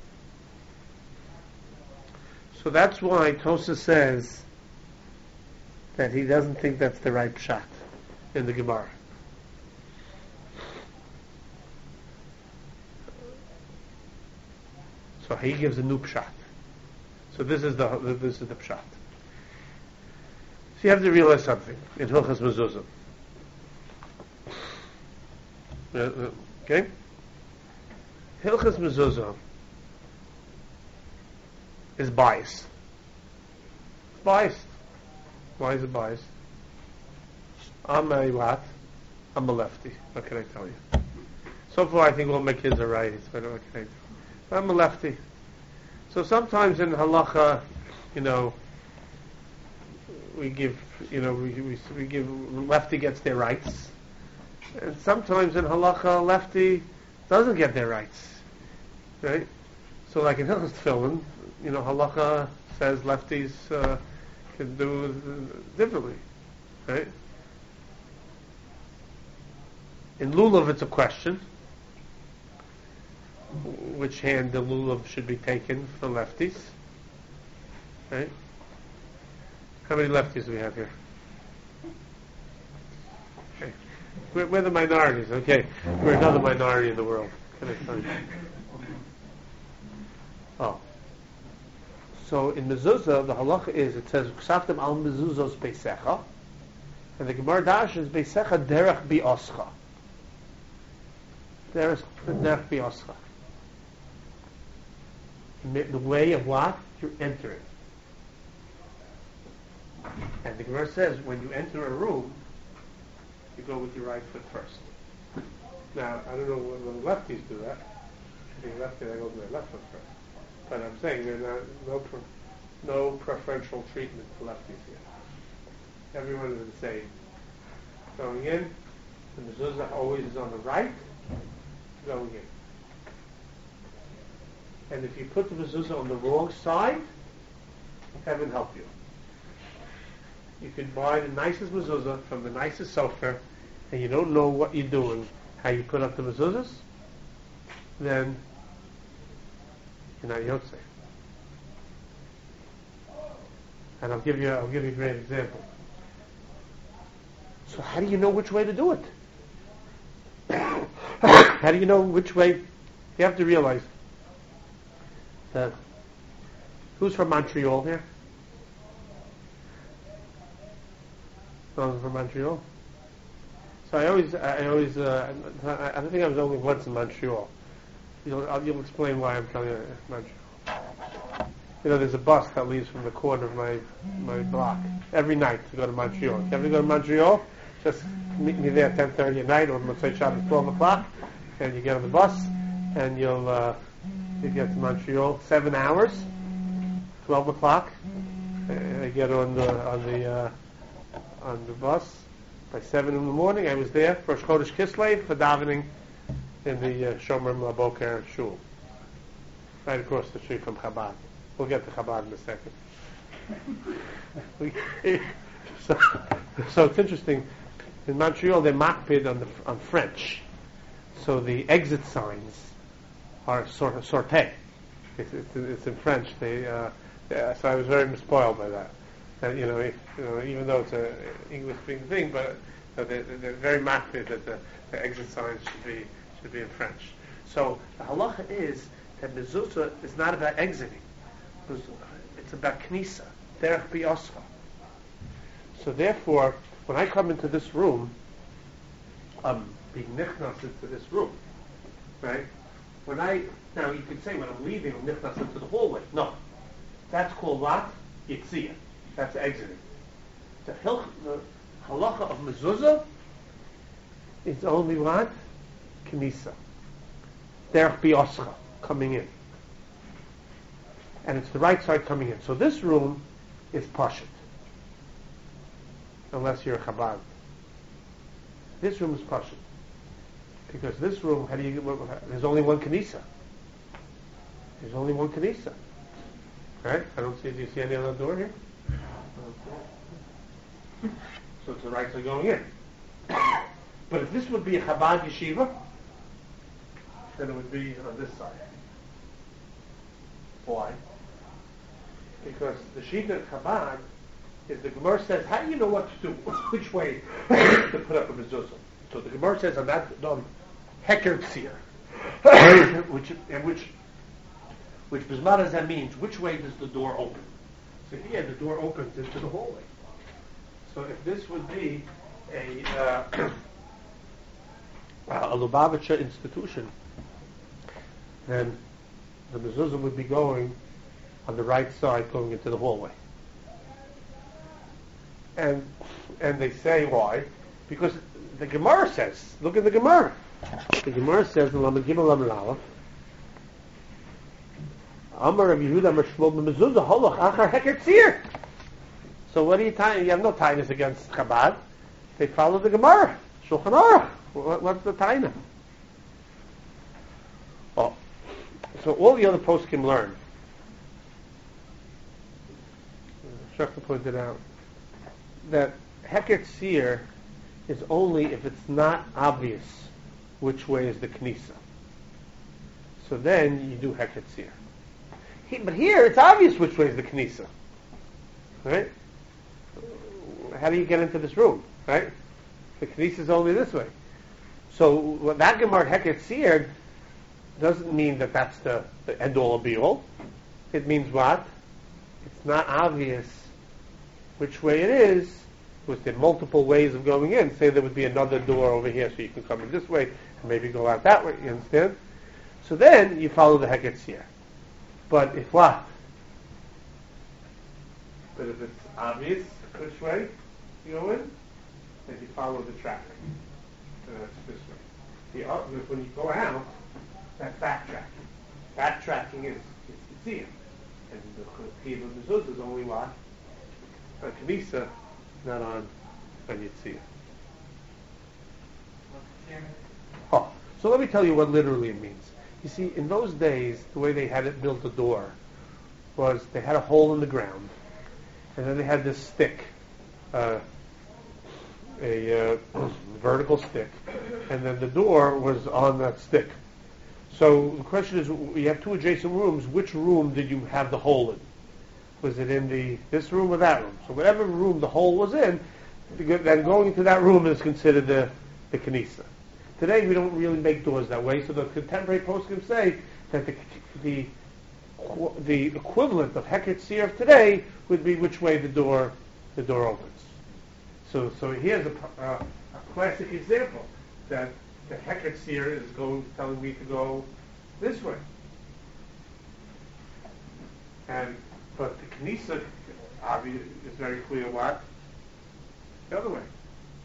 So that's why Tosa says that he doesn't think that's the right pshat in the Gemara. So he gives a new pshat. So this is the this is the pshat. So you have to realize something in Hilchas Mezuzah. Uh, okay? Hilchas Mezuzah is biased. It's biased. Why is it biased? I'm a what? I'm a lefty. What can I tell you? So far I think all my kids are righties, but what can I do? I'm a lefty. So sometimes in halacha, you know, we give, you know, we, we, we give, lefty gets their rights. And sometimes in halacha, lefty doesn't get their rights. Right? So like in Hilchas Tefillin, you know, halacha says lefties uh, can do differently. Right? In lulav, it's a question. Which hand the lulav should be taken for lefties? Right? How many lefties do we have here? Okay. We're, we're the minorities, okay. We're another minority in the world. Can I tell you? Oh. So in mezuzah, the halacha is, it says, Ksaftim al mezuzos beisecha, and the Gemara Dash is beisecha derech bi'oscha. Derech bi'oscha. The way of what? You enter it. And the Gemara says, when you enter a room, you go with your right foot first. Now, I don't know when the lefties do that. I think lefty, they go with their left foot first. But I'm saying there's not, no, pre- no preferential treatment for lefties here. Everyone is the same. Going in, the mezuzah always is on the right, going in. And if you put the mezuzah on the wrong side, heaven help you. You could buy the nicest mezuzah from the nicest sofer, and you don't know what you're doing, how you put up the mezuzahs, then you're not Yotzei. And I'll give you, I'll give you a great example. So how do you know which way to do it? How do you know which way? You have to realize that, who's from Montreal here? No one's from Montreal? So I always, I always, uh, I I think I was only once in Montreal. You'll, I'll, you'll explain why I'm telling you Montreal. You know, there's a bus that leaves from the corner of my my block every night to go to Montreal. If you ever go to Montreal, just meet me there at ten thirty at night, or let's say Shabbos twelve o'clock, and you get on the bus, and you'll uh, you get to Montreal seven hours, twelve o'clock. I get on the on the uh, on the bus by seven in the morning. I was there for Chodesh Kislev for davening in the uh, Shomer Laboker Shul, right across the street from Chabad. We'll get to Chabad in a second. so, so it's interesting. In Montreal, they makpid on the on French, so the exit signs are sort of sorte. It's, it's, it's in French. They uh, yeah, so I was very spoiled by that. That you know, if, you know, even though it's an English-speaking thing, but uh, they, they're very makpid that the, the exit signs should be should be in French. So the halacha is that mezuzah is not about exiting. It's about knisa, derech bi'oscha. So therefore, when I come into this room, I'm being nichnas into this room, right? When I now you could say when I'm leaving, I'm nichnas into the hallway. No, that's called what? Yitziyah. That's exiting. The, hilch, the halacha of mezuzah is only what? Knisa, derech bi'oscha, coming in. And it's the right side coming in. So this room is pashut, unless you're a Chabad. This room is pashut, because this room, how do you? There's only one kanisa. There's only one kanisa, right? I don't see. Do you see any other door here? So it's the right side going in. But if this would be a Chabad yeshiva, then it would be on this side. Why? Because the Shita Chabad is the Gemara says, how do you know what to do? Which way to put up a mezuzah? So the Gemara says on that um, Heker Tzir, which and which which Bismar that means which way does the door open? So here the door opens into the hallway. So if this would be a uh, a Lubavitcher institution, then the mezuzah would be going on the right side, going into the hallway. And and they say why? Because the Gemara says, look at the Gemara. The Gemara says in Lamed Gimel Lamed Aleph, Amar Rabbi Yehuda Amar Shmuel b'mezuzah holoch achar heker tzir. So what are you tying? You have no tightness against Chabad. They follow the Gemara. Shulchan Aruch. What, what's the tightness? Oh. So all the other poskim learn. Shachar pointed out that Heker Tzir is only if it's not obvious which way is the Knisa. So then you do Heker Tzir. He, but here it's obvious which way is the Knisa. Right? How do you get into this room? Right? The Knisa is only this way. So what that Gemara Heker Tzir doesn't mean that that's the, the end all be all. It means what? It's not obvious which way it is. With the multiple ways of going in, say there would be another door over here, so you can come in this way and maybe go out that way. You understand? So then you follow the Heker Tzir. But if what? But if it's obvious which way you go in, then you follow the traffic. So that's this way. The, uh, when you go out, that's backtracking. Backtracking is is Tzir. And the Chiyuv of Mezuzah is only what? A Knisa, not on on Yitzhak. Oh, so let me tell you what literally it means. You see, in those days, the way they had it built the door was they had a hole in the ground, and then they had this stick, uh, a uh, vertical stick, and then the door was on that stick. So the question is, you have two adjacent rooms. Which room did you have the hole in? Was it in the this room or that room? So whatever room the hole was in, then going into that room is considered the the Knisa. Today we don't really make doors that way. So the contemporary poskim say that the the the equivalent of Heket Seer of today would be which way the door the door opens. So so here's a, uh, a classic example that the Heket Seer is going telling me to go this way, and but the Knisa obviously is very clear what the other way.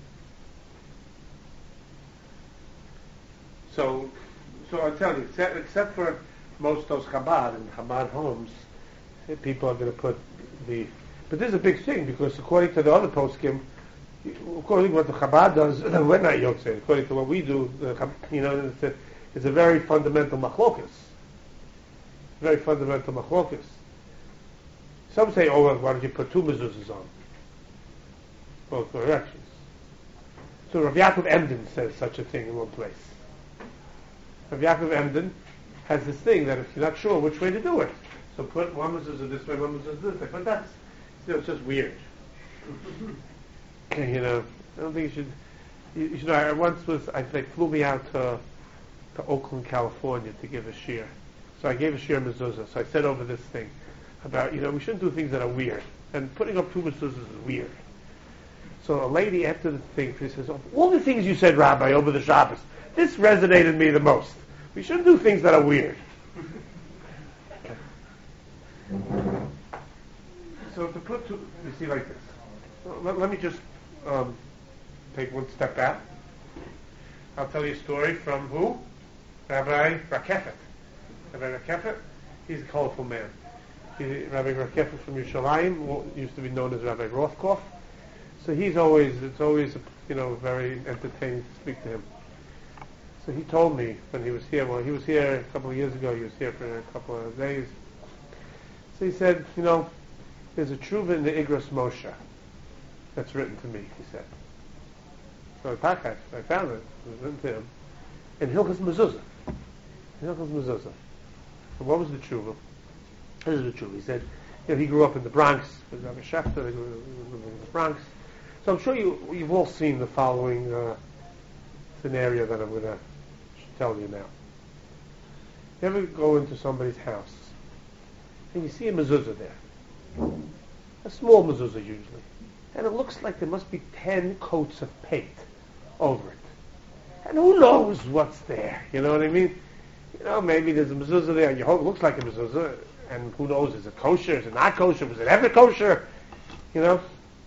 So so I'll tell you, except, except for most of those Chabad and Chabad homes, people are going to put the. But this is a big thing because according to the other poskim, according to what the Chabad does, we're not Yotzei. According to what we do, the, you know, it's a, it's a very fundamental machlokas. Very fundamental machlokas. Some say, oh, well, why don't you put two mezuzahs on? Both directions. So Rav Yaakov Emden says such a thing in one place. Rav Yaakov Emden has this thing that if you're not sure which way to do it, so put one mezuzah this way, one mezuzah this way. But that's, you know, it's just weird. You know, I don't think you should. You, you should know, I once was, I they flew me out to, to Oakland, California to give a shiur. So I gave a shiur mezuzah. So I said over this thing about, you know, we shouldn't do things that are weird. And putting up two mezuzahs is weird. So a lady after the thing, she says, oh, all the things you said, Rabbi, over the Shabbos, this resonated me the most. We shouldn't do things that are weird. So to put two, you see like this. So let, let me just um, take one step back. I'll tell you a story from who? Rabbi Rakefet. Rabbi Rakefet, he's a colorful man. He, Rabbi Rakefet from Yerushalayim, used to be known as Rabbi Rothkopf. So he's always, it's always, you know, very entertaining to speak to him. So he told me when he was here, well, he was here a couple of years ago, he was here for a couple of days. So he said, you know, there's a tshuva in the Igros Moshe that's written to me, he said. So I I found it, it was written to him, in Hilchos Mezuzah. In Hilchos Mezuzah. So what was the tshuva? This is the tshuva. He said, you know, he grew up in the Bronx, with Rabbi Schechter, he grew up in the Bronx. So I'm sure you, you've all seen the following uh, scenario that I'm going to tell you now. You ever go into somebody's house and you see a mezuzah there, a small mezuzah usually, and it looks like there must be ten coats of paint over it, and who knows what's there? You know what I mean? You know, maybe there's a mezuzah there, and you hope it looks like a mezuzah, and who knows? Is it kosher? Is it not kosher? Was it ever kosher? You know.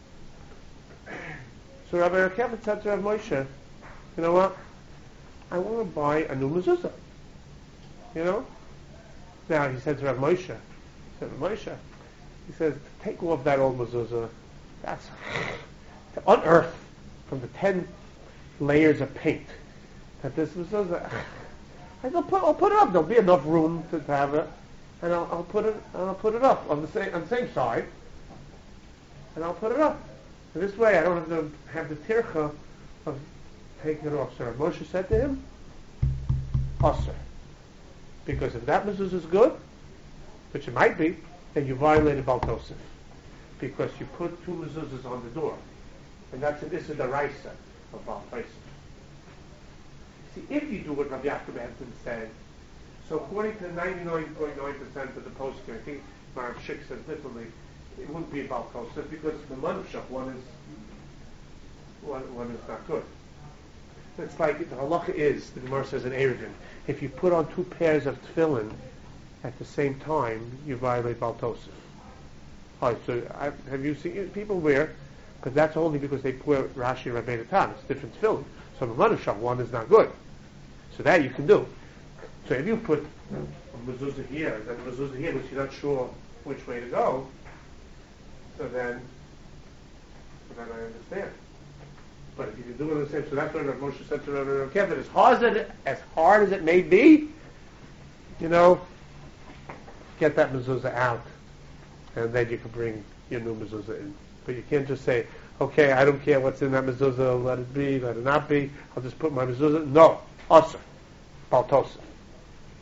So Rabbi Rakefet said to Rav Moshe, you know what? I want to buy a new mezuzah. You know? Now he said to Rav Moshe, he said, Rav Moshe, he says, take off that old mezuzah. That's to unearth from the ten layers of paint that this mezuzah. I said, I'll put, I'll put it up. There'll be enough room to, to have it, and I'll, I'll put it, and I'll put it up on the same on the same side, and I'll put it up. And this way, I don't have to have the tircha of taking it off. So Moshe said to him, Asr. Because if that mezuzah is good, which it might be, then you violated Baal Tosef. Because you put two mezuzahs on the door. And that's an Issa Daraisa of Baal Tosef. See, if you do what Rav Yaakov Emden said, so according to ninety-nine point nine percent of the posting, I think Marav Shik says differently, it wouldn't be about Tosef because the Manushach one is one, one is not good. It's like the halacha is, the Gemara says in Eruvin, if you put on two pairs of tefillin at the same time, you violate Baal Tosef. All right, so I, have you seen people wear, but that's only because they wear Rashi and Rabbeinu Tam. It's different tefillin. So the Manushach one is not good. So that you can do. So if you put a mezuzah here and a mezuzah here, which you're not sure which way to go, so then, so then I understand. But if you can do it the same, so that's what Rav Moshe said to Rav Kevin. As hard as it, as hard as it may be, you know, get that mezuzah out, and then you can bring your new mezuzah in. But you can't just say, okay, I don't care what's in that mezuzah, let it be, let it not be, I'll just put my mezuzah. No, Asr, Baal Tosef.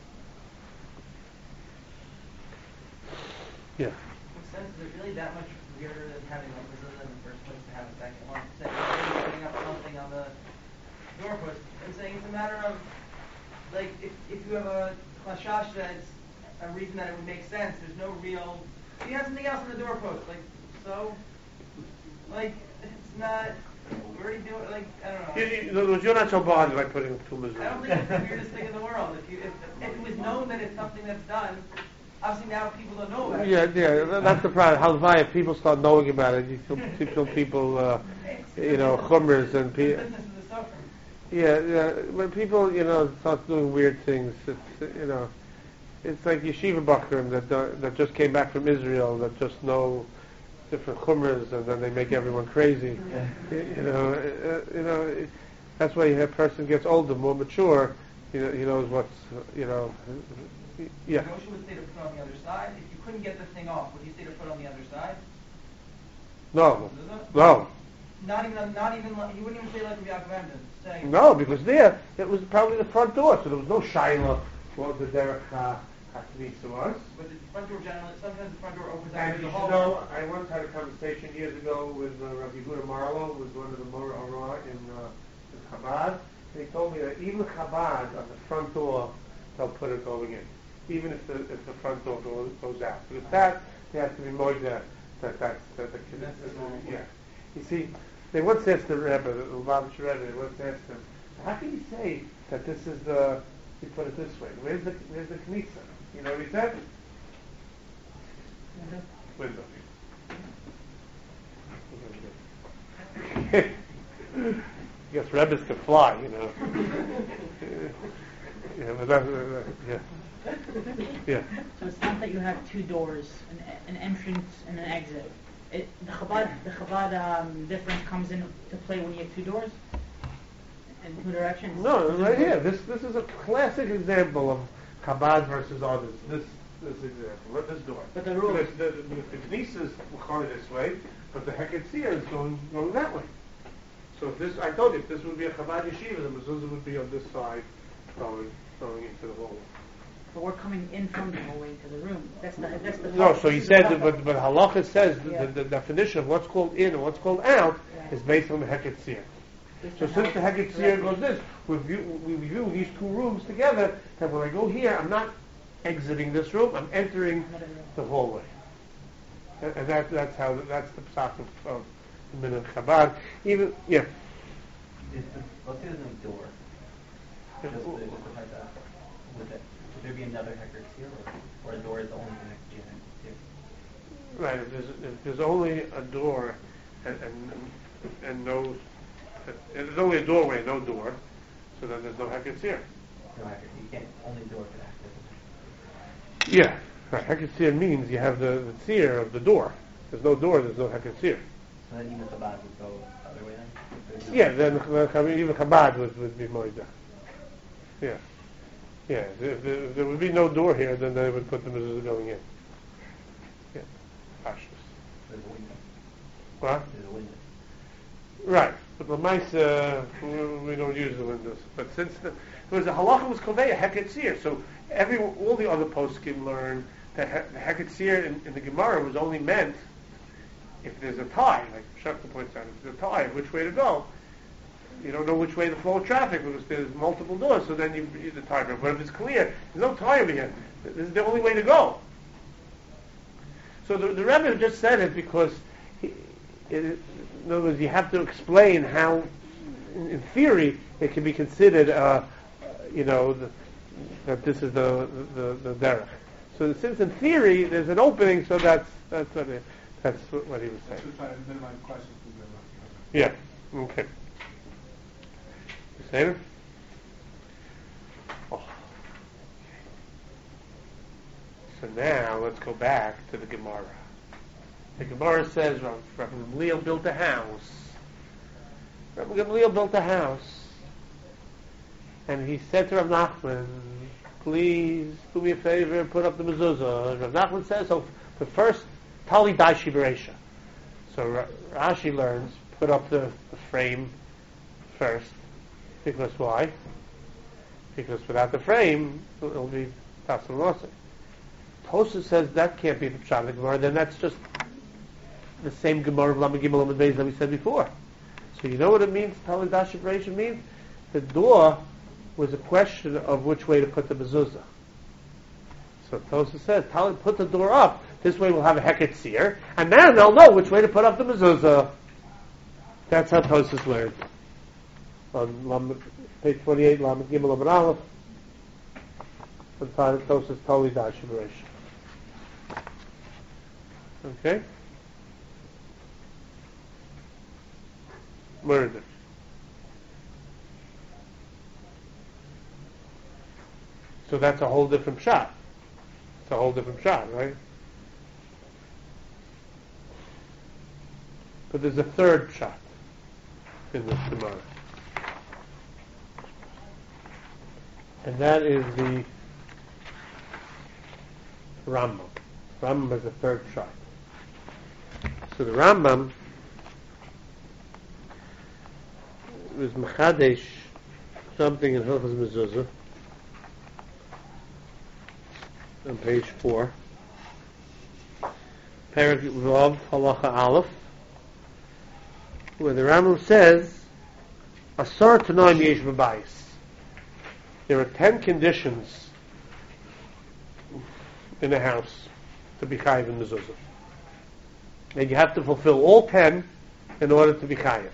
Yeah. Makes sense. Is it really that much weirder than having a mezuzah in the first place to have a second one? Saying you're putting up something on the doorpost. I'm saying it's a matter of, like, if, if you have a chashash that's a reason that it would make sense, there's no real, you have something else on the doorpost, like, so, like, it's not, we're already doing, like, I don't know. You, you, in other words, you're not so bothered by putting up two I don't mezuzahs. think it's the weirdest thing in the world. If, you, if, if it was known that it's something that's done, obviously now people don't know about it. Yeah, yeah, tha- that's the problem. Halvaya, if people start knowing about it, you feel, you feel people, uh, you know, chumras and The people. business is suffering. Yeah, yeah. When people, you know, start doing weird things, it's, you know, it's like yeshiva bakrim that don't- that just came back from Israel that just know different chumras and then they make everyone crazy. You, you know, uh, you know, it, that's why a person gets older, more mature. You know, he knows what's, you know, yeah. Moshe would say to put on the other side. If you couldn't get the thing off, would you say to put on the other side? No, no, Not even, not even, like- you wouldn't even say like Rabbi Yaakov Emden, saying. no, because there it was probably the front door, so there was no shaila what the derech haknisa was. But the front door generally, sometimes the front door opens out And to you the should hall. know, I once had a conversation years ago with uh, Rabbi Huda Marlow, who was one of the Mora Ora in, uh, in Chabad. And he told me that even Chabad, on the front door, they'll put it going in. Even if the, if the front door goes, goes out. Because that, they have to be more that, that that's, that the kid, That's the normal yeah. You see, they once asked the Rebbe, the Lubavitch Rebbe, they once asked him, how can you say that this is the, he put it this way, where's the, where's the Knesset? You know what he said? Window. I guess Rebbes can fly, you know. yeah, but that, uh, yeah. Yeah. So it's not that you have two doors, an, an entrance and an exit. It, the Chabad, the Chabad um, difference comes into play when you have two doors in two directions. No, right here. This this is a classic example of Chabad versus others. This this example. Look, this door. But the rule- The, the, the, the Knesset is going this way, but the Heketzir is going going that way. So if this, I told you, if this would be a Chabad yeshiva, the mezuzah would be on this side, going going into the hallway. But we're coming in from the hallway into the room. That's the that's the. No, so he this is the said, halacha. but but halacha says the, Yeah. the, the definition of what's called in and what's called out Yeah. is based on the Heketzir. This So is since the how- Heketzir goes this, we view, we view these two rooms together, that when I go here, I'm not exiting this room, I'm entering the hallway. And, and that, that's how, that's the psak of, of the Minhag Chabad. Even, yeah. Is the, let's say there's no door. Just the, just the type that. Would, that, would there be another hecker here, or, or a door is the only thing that could be here? Right, if there's, if there's only a door and, and, and no, if there's only a doorway, no door, so then there's no Heketzir. No hecker. You can't only door could act as Yeah, right. Heketzir means you have the, the tzir of the door. There's no door, there's no Heketzir. So then even Chabad would go the other way then? If there's no- Yeah, then uh, even Chabad would, would be moida. Yeah. Yeah, if, if, if there would be no door here, then they would put the mezuzah going in. Yeah. Pashtus. There's a window. What? There's a window. Right. But Lamaisa, we, we don't use the windows. But since the, there was a halacha was kovei, a heketzir, so every, all the other poskim learn that he, the heketzir in, in the Gemara was only meant if there's a tie, like Shakta points out, if there's a tie, which way to go. You don't know which way to flow of traffic because there's multiple doors, so then you use the tie. But if it's clear, there's no tie over here. This is the only way to go. So the, the Rebbe just said it because, he, it, in other words, you have to explain how, in, in theory, it can be considered, uh, you know, the, that this is the the, the derech. So since in theory there's an opening, so that's that's what it, that's what he was saying. Just trying to minimize questions to the Yeah. Okay. You saying it? Oh. So now let's go back to the Gemara. The Gemara says Rav Rav Gamliel built a house. Rav Gamliel built a house, and he said to Rav Nachman, "Please do me a favor, put up the mezuzah." And Rav Nachman says, "So the first tali dashi bereisha." So Ra- Rashi learns, put up the, the frame first, because why? Because without the frame, it'll be tassim nosik. Tosfos says that can't be the pshat of the Gemara. Then that's just the same Gemara of Lamed Gimel Lamed Beis that we said before. So you know what it means? Talid Dash separation means the door was a question of which way to put the mezuzah. So Tosfos says, Talid, put the door up. This way we'll have a heket seer, and then they'll know which way to put up the mezuzah. That's how Tosfos learned. On Lamed, page twenty-eight, Lamed Gimel Lamed Aleph, on Tosfos Talid Dash separation. Okay? Murder. So that's a whole different shot. It's a whole different shot, right? But there's a third shot in this Gemara. And that is the Rambam. Rambam is the third shot. So the Rambam was Mechadesh something in Hilchos Mezuzah on page four. Perek Vav Halacha Aleph, where the Rambam says, Asar Tanoim Yesh B'Bayis. There are ten conditions in a house to be chayiv in mezuzah. And you have to fulfill all ten in order to be chayiv.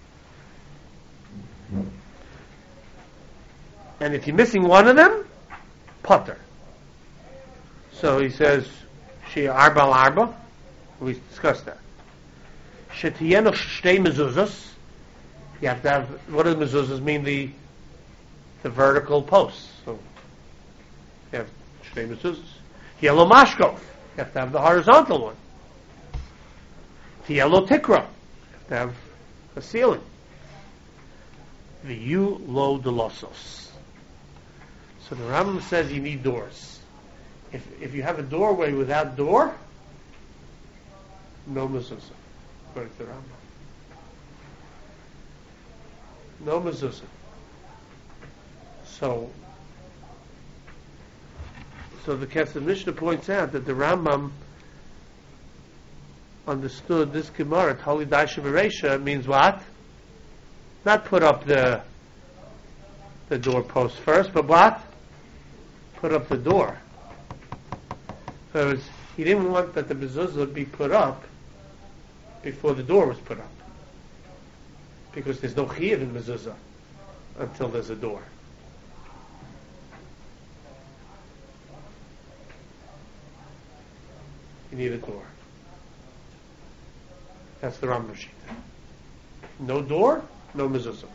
And if you're missing one of them, putter. So he says, Shia Arba al Arba. We discussed that. Shetiyeno Shtei Mezuzahs. You have to have, what do mezuzahs mean? The the vertical posts. So you have Shtei Mezuzahs. Yellow Mashkov. You have to have the horizontal one. Yellow Tikra. You have to have a ceiling. The U Lo Delosos. So the Rambam says you need doors. If if you have a doorway without door, no mezuzah, according to the Rambam. No mezuzah. So, so the Kesef Mishnah points out that the Rambam understood this Gemara, Talid Dash Bereisha, means what? Not put up the the doorpost first, but what? Put up the door. So it was, he didn't want that the mezuzah would be put up before the door was put up, because there's no chiyuv in mezuzah until there's a door. You need a door. That's the Rambam Shita. No door, no mezuzah.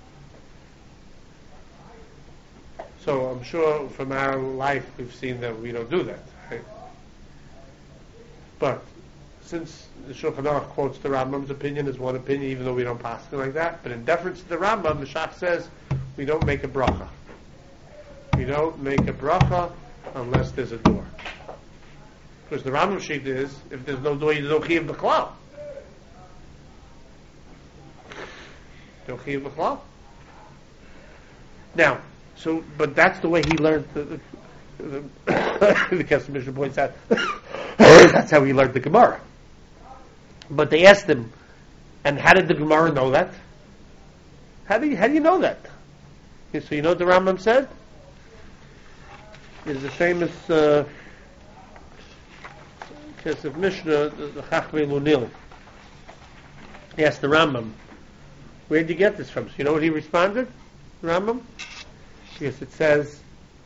So I'm sure from our life we've seen that we don't do that, right? But since the Shulchan Aruch quotes the Rambam's opinion as one opinion, even though we don't pass it like that, but in deference to the Rambam, the Shach says we don't make a bracha. We don't make a bracha unless there's a door. Because the Rambam sheet is, if there's no door, you don't chiyuv b'chlal. Don't chiyuv b'chlal. Now, so, but that's the way he learned the, the, the, the Kesef Mishnah points out. That's how he learned the Gemara. But they asked him, and how did the Gemara know that? How do you, how do you know that? Okay, so you know what the Rambam said? There's a famous uh, Kesef Mishnah, the, the Chachmei Lunili. He asked the Rambam, where did you get this from? So you know what he responded, the Rambam? Because it says,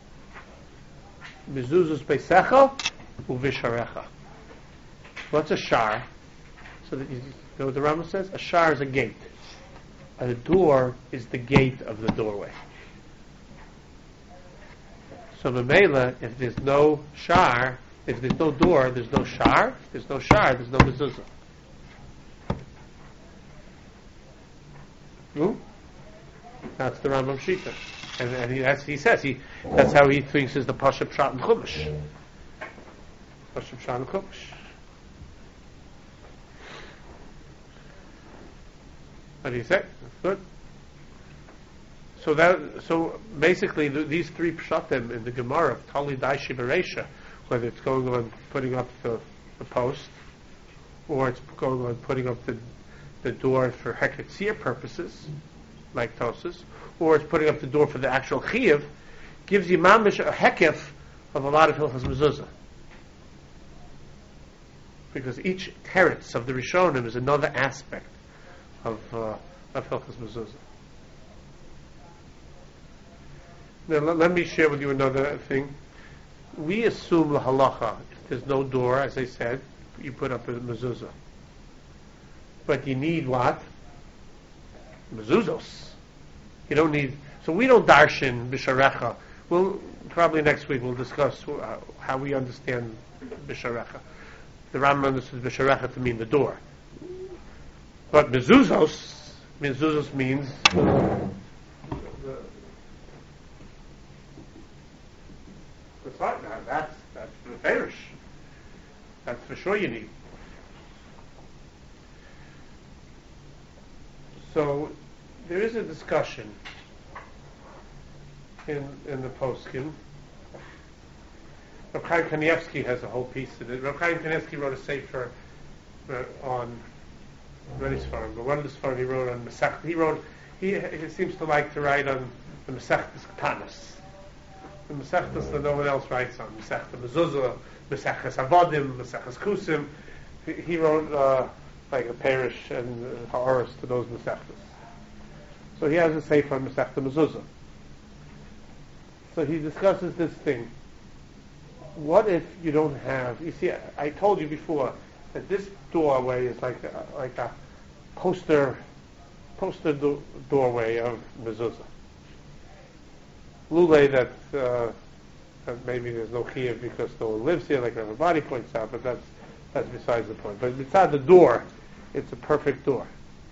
Mezuzos Beisecha Uvisharecha. What's a shar? So that you know what the Rambam says? A shar is a gate. A door is the gate of the doorway. So Mamela, if there's no shar, if there's no door, there's no shar. If there's no shar, there's no mezuzah. Hmm? That's the Rambam Shita. And, and he, that's, he says, he, that's how he thinks is the Pasha Pshat and Chumash. Pasha Pshat and Chumash. What do you say? That's good. So that, so basically, the, these three pshatim in the Gemara of Talid Dashi Bereisha, whether it's going on putting up the, the post, or it's going on putting up the the door for heketzir purposes, like Tosis, or it's putting up the door for the actual chiyuv, gives you mamish a hekef of a lot of hilchas mezuzah. Because each teretz of the Rishonim is another aspect of uh, of hilchas mezuzah. Now let, let me share with you another thing. We assume the halacha, if there's no door, as I said, you put up a mezuzah. But you need what? Mezuzos. You don't need. So we don't darshan b'sharecha. We'll probably next week we'll discuss uh, how we understand b'sharecha. The Rambam understood b'sharecha to mean the door. But mezuzos, mezuzos means that's right. Now that's that's the farish. That's for sure you need. So there is a discussion in in the poskim. Rav Chaim Kanievsky has a whole piece of it. Rav Chaim Kanievsky wrote a sefer uh, on many Sfarim, but one of the Sfarim he wrote on Masech. He wrote. He, he seems to like to write on the Masechtas Ktanos, the Masechtas that no one else writes on. Masechtas Mezuzah, Masechtas Avodim, Masechtas Kusim. He, he wrote uh, like a parish and uh, ha'aros to those Masechtas. So he has a sefer on Masechta Mezuzah. So he discusses this thing. What if you don't have? You see, I, I told you before that this doorway is like a, like a poster poster do, doorway of mezuzah. Lule that, uh, that maybe there's no chiyuv because no one lives here, like everybody points out, but that's that's besides the point. But beside the door, it's a perfect door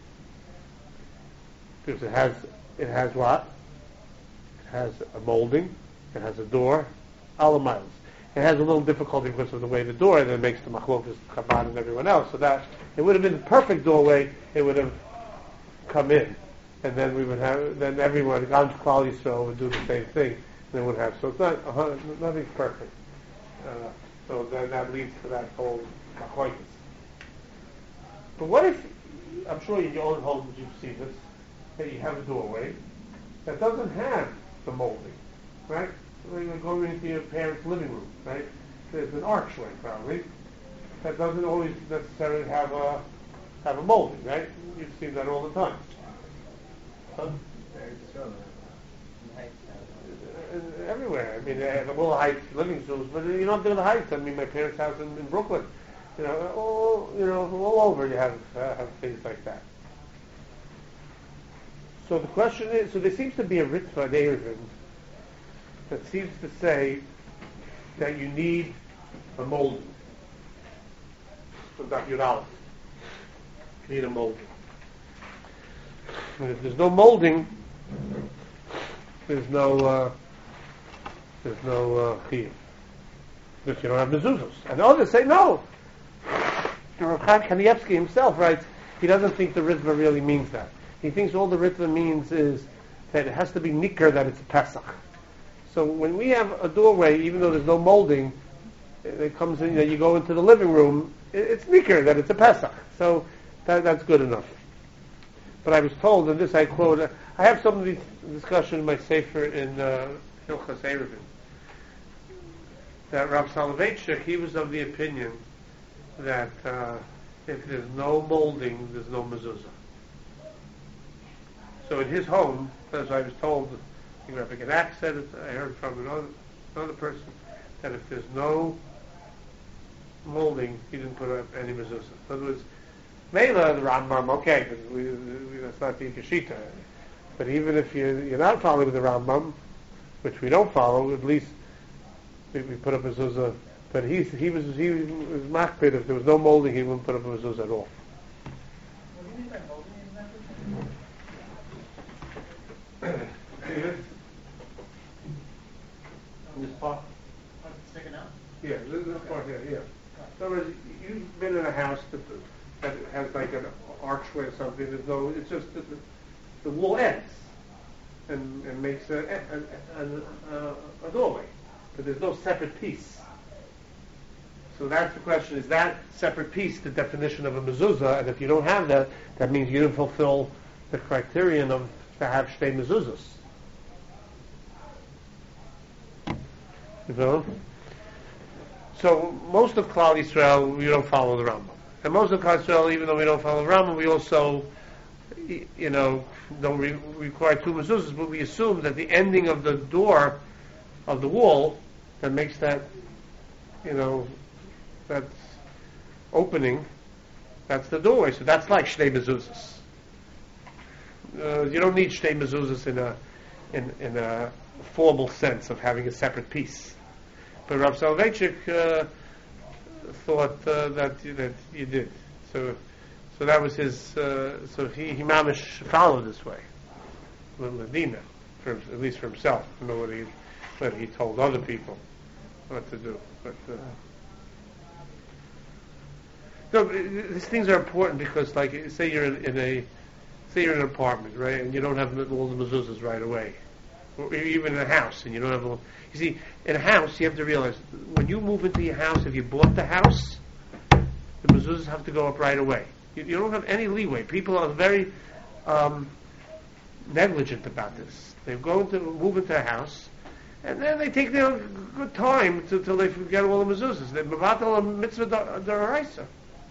because it has it has what? It has a molding. It has a door. All miles. It has a little difficulty because of the way the door, and it makes the machlokas Chabad and everyone else. So that it would have been the perfect doorway. It would have come in, and then we would have then everyone, Gam Klal Yisrael, would do the same thing. And they would have. So it's not uh, nothing's perfect. Uh, so then that leads to that whole machlokas. But what if? I'm sure in your own homes you've seen this. That you have a doorway that doesn't have the molding, right? When you're going into your parents' living room, right? There's an archway probably that doesn't always necessarily have a have a molding, right? You've seen that all the time. Huh? Uh, everywhere. I mean, they have the little heights living rooms, but you don't do the heights. I mean, my parents' house in, in Brooklyn, you know, all you know, all over you have uh, have things like that. So the question is, so there seems to be a Ritva Erevin that seems to say that you need a molding. So Daf Yud Aleph, you need a molding. And if there's no molding, there's no uh, there's no uh, chiyuv. Because you don't have mezuzos. And others say no. Rav Chaim Kanievsky himself writes he doesn't think the Ritva really means that. He thinks all the Ritva means is that it has to be nicker that it's a Pesach. So when we have a doorway, even though there's no molding, it comes in, you know, you go into the living room, it's nicker that it's a Pesach. So that, that's good enough. But I was told, and this I quote, I have some of these discussion in my sefer in uh, Hilchas Erevin, that Rav Soloveitchik, he was of the opinion that uh, if there's no molding, there's no mezuzah. So in his home, as I was told, Rabbi Gedak said it, I heard from another, another person, that if there's no molding, he didn't put up any mezuzah. In other words, Mela, the Rambam, okay, but we, we, that's not the Kashita. But even if you, you're not following the Rambam, which we don't follow, at least we, we put up a mezuzah. But he, he was he was makpid, if there was no molding, he wouldn't put up a mezuzah at all. What do you mean by molding exactly? See this? This part? Oh, it's sticking out? Yeah, this, this part here, yeah. In other words, you've been in a house that, that has like an archway or something, there's no, it's just the, the wall ends and, and makes a, a, a, a, a doorway. But there's no separate piece. So that's the question, is that separate piece the definition of a mezuzah? And if you don't have that, that means you didn't fulfill the criterion of to have shtei mezuzahs. You know? So most of Klal Yisrael, we don't follow the Rambam. And most of Klal Yisrael, even though we don't follow the Rambam, we also, you know, don't re- require two mezuzahs, but we assume that the ending of the door of the wall that makes that, you know, that opening, that's the doorway. So that's like shtei mezuzahs. Uh, you don't need shtei mezuzahs in a in in a formal sense of having a separate piece. But Rav Soloveitchik uh, thought uh, that that you did. So so that was his. Uh, so he he mamish followed this way, Ladina, for at least for himself. I don't know what he what he told other people what to do, but. Uh, No, these things are important because, like, say you're in, in a, say you're in an apartment, right, and you don't have all the mezuzahs right away, or even in a house, and you don't have all. You see, in a house, you have to realize when you move into your house, if you bought the house, the mezuzahs have to go up right away. You, you don't have any leeway. People are very um, negligent about this. They go into move into a house, and then they take their good time until they forget all the mezuzahs. They mevatel a mitzvah d'oraisa.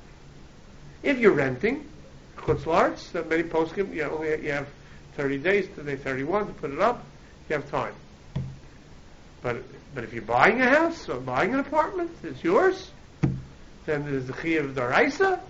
If you're renting, chutz la'aretz, that many poskim, you only you have thirty days to day thirty-one to put it up. You have time. But but if you're buying a house or buying an apartment, it's yours. Then there's the chiyuv d'oraisa,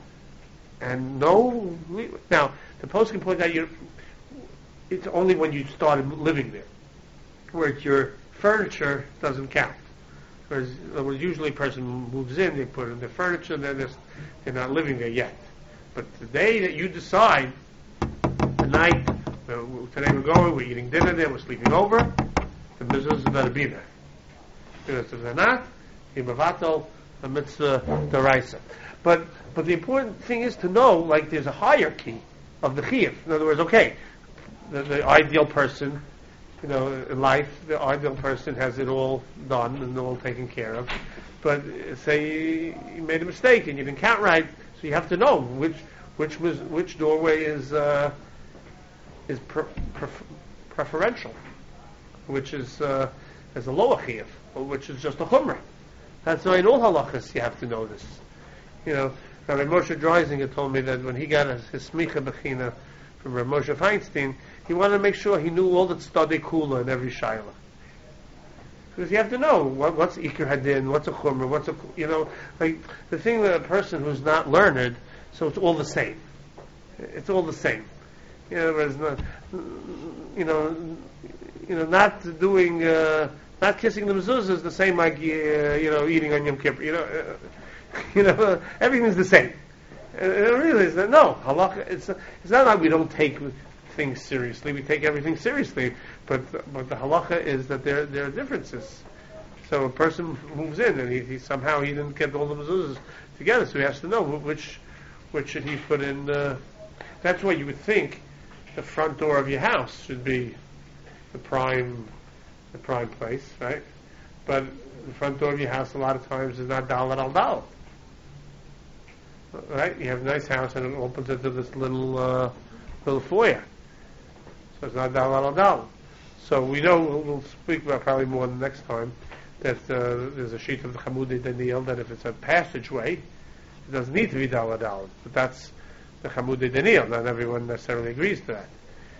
and no. Now the poskim point out you. It's only when you started living there, where your furniture doesn't count. Whereas usually a person moves in, they put in their furniture, and then they're, they're not living there yet. But the day that you decide, the night, uh, today we're going, we're eating dinner there, we're sleeping over, the mezuzahs better be there. Because if they're not, you're mevatel a mitzvah d'oraisa. But but the important thing is to know, like, there's a hierarchy of the chiyuv. In other words, okay, the, the ideal person, you know, in life, the ideal person has it all done and all taken care of. But uh, say you, you made a mistake and you didn't count right, so you have to know which which was which doorway is uh, is pre- pre- preferential, which is uh, is a lower chiyuv, or which is just a chumrah. That's why in all halachas you have to know this. You know, Rabbi Moshe Dreisinger told me that when he got his, his smicha bechina from Rabbi Moshe Feinstein, he wanted to make sure he knew all the tzadei kula in every shaila. Because you have to know what, what's ikar hadin, what's a chumrah, what's a, you know, like the thing that a person who's not learned, so it's all the same. It's all the same. You know, there's not, you know, you know, not doing, uh, not kissing the mezuzah is the same like, uh, you know, eating on Yom Kippur. You know, uh, you know, everything's the same. Uh, really, is that no halacha? It's it's not like we don't take things seriously. We take everything seriously, but but the halacha is that there there are differences. So a person moves in and he, he somehow he didn't get all the mezuzahs together, so he has to know which which should he put in. Uh, that's why you would think the front door of your house should be the prime the prime place, right? But the front door of your house a lot of times is not dalet al dalet. Right? You have a nice house and it opens into this little uh, little foyer. So it's not dalet al dalet. So we know, we'll, we'll speak about probably more the next time, that uh, there's a sheet of the Chamudei Daniel that if it's a passageway, it doesn't need to be dalet dalet. But that's the Chamudei Daniel. Not everyone necessarily agrees to that.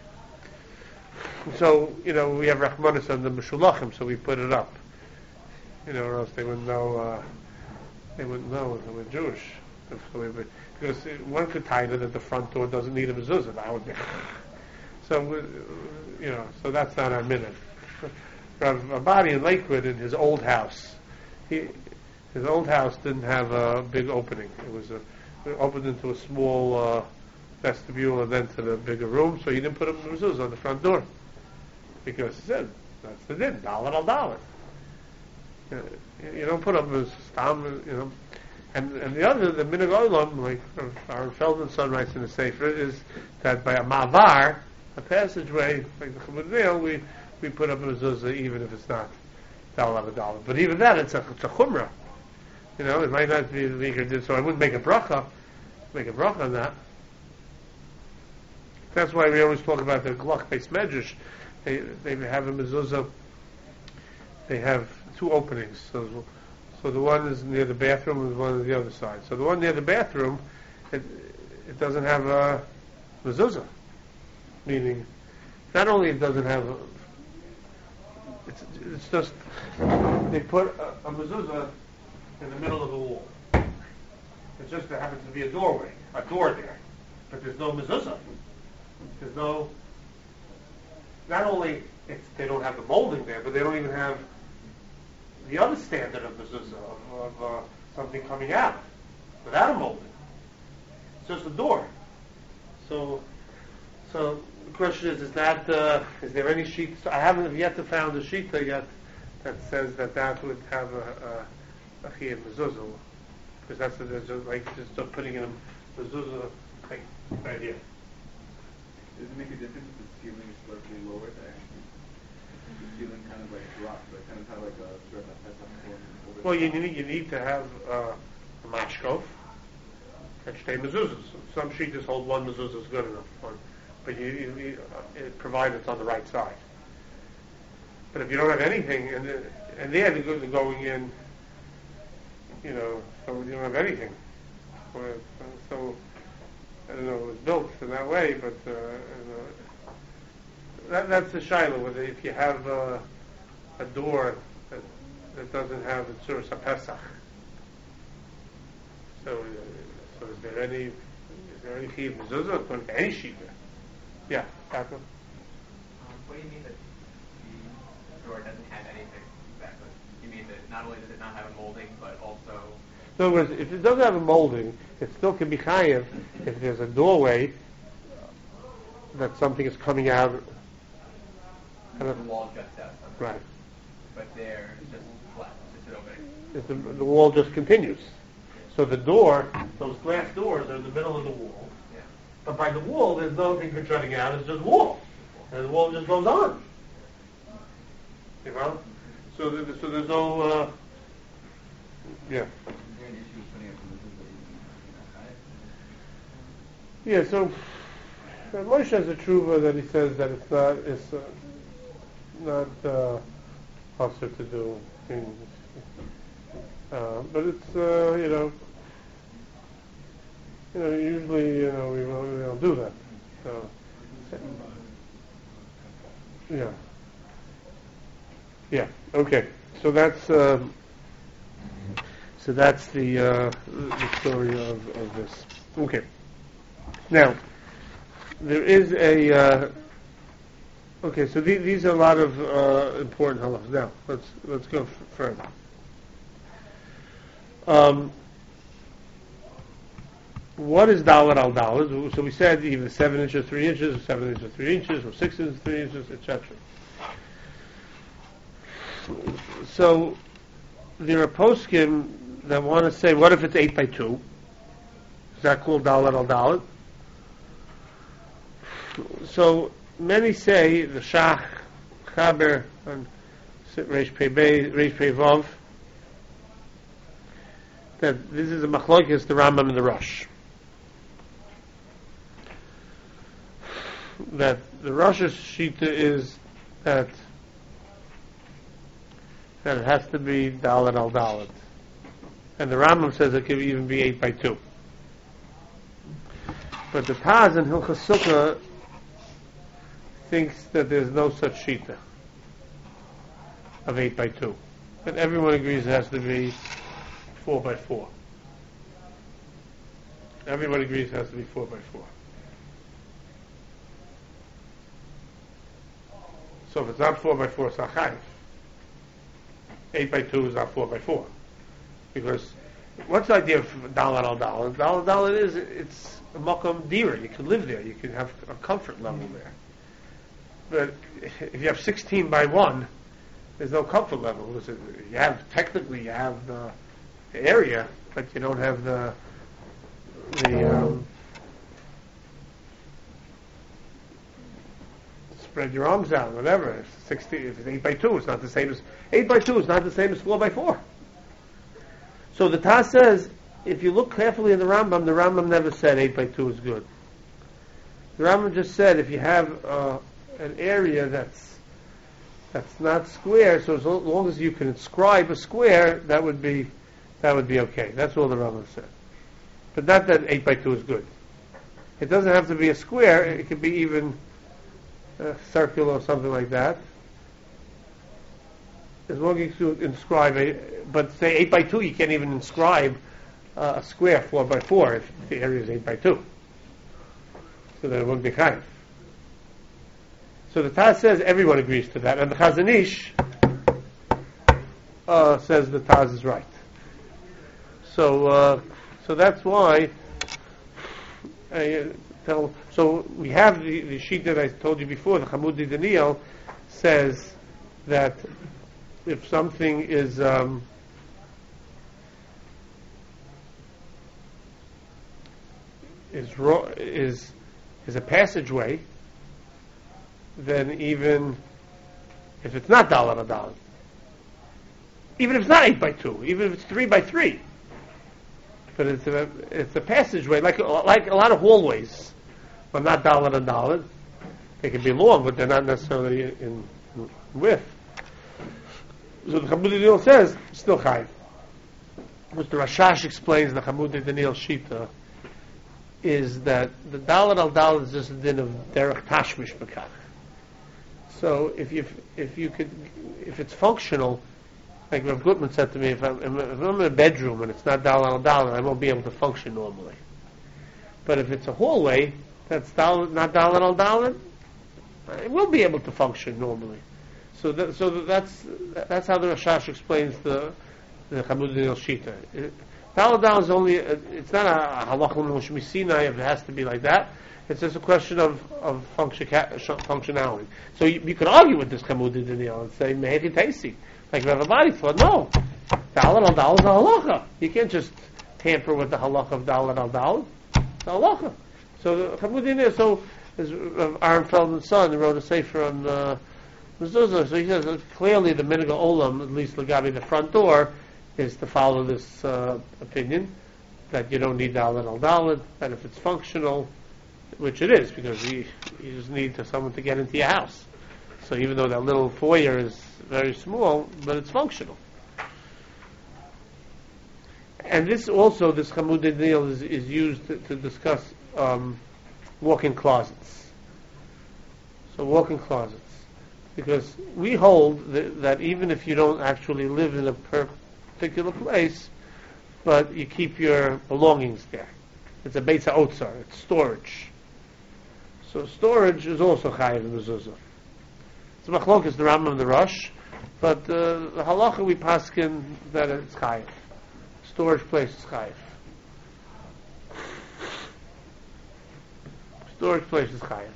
So, you know, we have Rachmanis on the Meshulachim, so we put it up. You know, or else they wouldn't know, uh, they wouldn't know they were Jewish. Because one could tie it that the front door doesn't need a mezuzah. That would be so. You know, so that's not our minute. Rav Abadi in Lakewood, in his old house, he his old house didn't have a big opening. It was a, it opened into a small uh, vestibule and then to the bigger room. So he didn't put a mezuzah on the front door because he said that's the din, dalet al dalet. You know, you don't put up a stam, you know. And, and the other, the minhag olam, like our Feldman son writes in the Sefer, is that by a mavar, a passageway, like the Chumud Veil, we we put up a mezuzah even if it's not dalet al dalet. But even that, it's a it's a chumrah. You know, it might not be the Iker Din, so I wouldn't make a bracha, make a bracha on that. That's why we always talk about the Glock Beis Medrash. They they have a mezuzah. They have two openings. So, so the one is near the bathroom, and the one is the other side. So the one near the bathroom, it it doesn't have a mezuzah, meaning not only it doesn't have a, it's it's just they put a, a mezuzah in the middle of the wall. It just there happens to be a doorway, a door there, but there's no mezuzah. There's no. Not only it's, they don't have the molding there, but they don't even have the other standard of mezuzah of, of uh, something coming out without a molding. It's just a door. So, so the question is: Is that uh, is there any sheet? I haven't yet to found a sheet yet that says that that would have a a, a chiyuv mezuzah, because that's the, just like just uh, putting in a mezuzah like right here. Does it make a difference if the ceiling is slightly lower? That actually, the ceiling kind of like drops, but kind of have like a sort of a pesach. Well, you need you need to have uh, a mashkov and shtei mezuzahs. Some sheetahs hold one mezuzah is good enough, one, but you, you, you uh, it, provided it's on the right side. But if you don't have anything, and the, and they're the good going in, you know, so you don't have anything. Or, so. I don't know, it was built in that way, but uh, and, uh, that, that's the shiloh. Whether if you have uh, a door that, that doesn't have the tzuras HaPesach, so uh, so is there any is there any chiyuv mezuzah on any sheet there? Yeah, Taco. Um, what do you mean that the door doesn't have anything exactly? You mean that not only does it not have a molding, but also... In other words, if it doesn't have a molding, it still can be chayiv if there's a doorway that something is coming out. The wall juts out. Somewhere. Right. But there, it's just flat. It's just an opening. It's the, the wall just continues. So the door, those glass doors are in the middle of the wall. Yeah. But by the wall, there's nothing jutting out. It's just wall. And the wall just goes on. You know? So, there, so there's no... Uh, yeah. Yeah, so uh, Moshe has a tshuva that he says that it's not it's uh, not uh, possible to do, in, uh, but it's uh, you know you know usually you know we, we don't do that. So yeah, yeah, okay. So that's um, so that's the uh, the story of, of this. Okay. Now, there is a, uh, okay, so th- these are a lot of uh, important halachas. Now, let's let's go f- further. Um, what is dalet al dalet? So we said either seven inches, three inches, or seven inches, three inches, or six inches, three inches, et cetera. So there are poskim that want to say, what if it's eight by two? Is that called dalet al dalet? So many say the Shach, Chaber, and Reish Pei Bei, Reish Pei Vav, that this is a machlokes, the Rambam and the Rosh. That the Rosh's shita is that that it has to be dalet al dalet, and the Rambam says it could even be eight by two. But the Taz in Hilchos Sukkah thinks that there's no such shita of eight by two. But everyone agrees it has to be four by four. Everyone agrees it has to be four by four. So if it's not four by four, it's not chayiv. Eight by two is not four by four. Because what's the idea of dalet al dalet? Dalet dalet is it's a makom dira. You can live there. You can have a comfort level there. But if you have sixteen by one, there's no comfort level. You have technically you have the, the area, but you don't have the the um, spread your arms out, whatever. If it's sixteen, if it's eight by two, it's not the same as eight by two. Is not the same as four by four. So the Taz says, if you look carefully in the Rambam, the Rambam never said eight by two is good. The Rambam just said if you have uh, an area that's that's not square, so as long as you can inscribe a square, that would be that would be okay. That's all the Rambam said. But not that eight by two is good. It doesn't have to be a square. It could be even a circular or something like that. As long as you inscribe it, but say eight by two, you can't even inscribe uh, a square four by four if the area is eight by two. So then it won't be chayiv. So the Taz says everyone agrees to that, and the Chazon Ish uh, says the Taz is right. So, uh, so that's why I tell. So we have the, the sheet that I told you before. The Hamudi Daniel says that if something is um, is ro- is is a passageway, then even if it's not daled daled, even if it's not eight by two, even if it's three by three, but it's a it's a passageway like like a lot of hallways, but not daled and daled. They can be long, but they're not necessarily in, in width. So the Hamudi Daniel says still chayiv. What the Rashash explains the Hamudi Daniel Shita is that the daled al daled is just a din of derech tashmish bekach. So if you if you could if it's functional, like Rav Gutman said to me, if I'm, if I'm in a bedroom and it's not daled al daled, I won't be able to function normally. But if it's a hallway that's daled, not daled al daled, I will be able to function normally. So that, so that's that's how the Rashash explains the the Hamudi Daniel Shita. Daled daled is only a, it's not a halacha l'Moshe Sinai if it has to be like that. It's just a question of, of function, functionality. So you, you could argue with this Hamudi Daniel and say Mehechi Taisi, like Rav Abadi thought. No, daled al daled is a halacha. You can't just tamper with the halacha of daled al daled. It's a halacha. So the Hamudi Daniel, so as Aaron Feldman's son wrote a sefer on uh, mezuzah. So he says that clearly the minhag olam, at least Lagabi the front door, is to follow this uh, opinion that you don't need daled al daled. That if it's functional, which it is, because you, you just need to, someone to get into your house. So even though that little foyer is very small, but it's functional. And this also, this Hamudi Daniel is, is used to, to discuss um, walk-in closets. So walk-in closets. Because we hold that, that even if you don't actually live in a particular place, but you keep your belongings there. It's a Beitza Otzar, it's storage. So storage is also chayiv in mezuzah. It's machlokas the Rambam and the Rosh, but uh, the halacha we paskin that it's chayiv. Storage place is chayiv. Storage place is chayiv.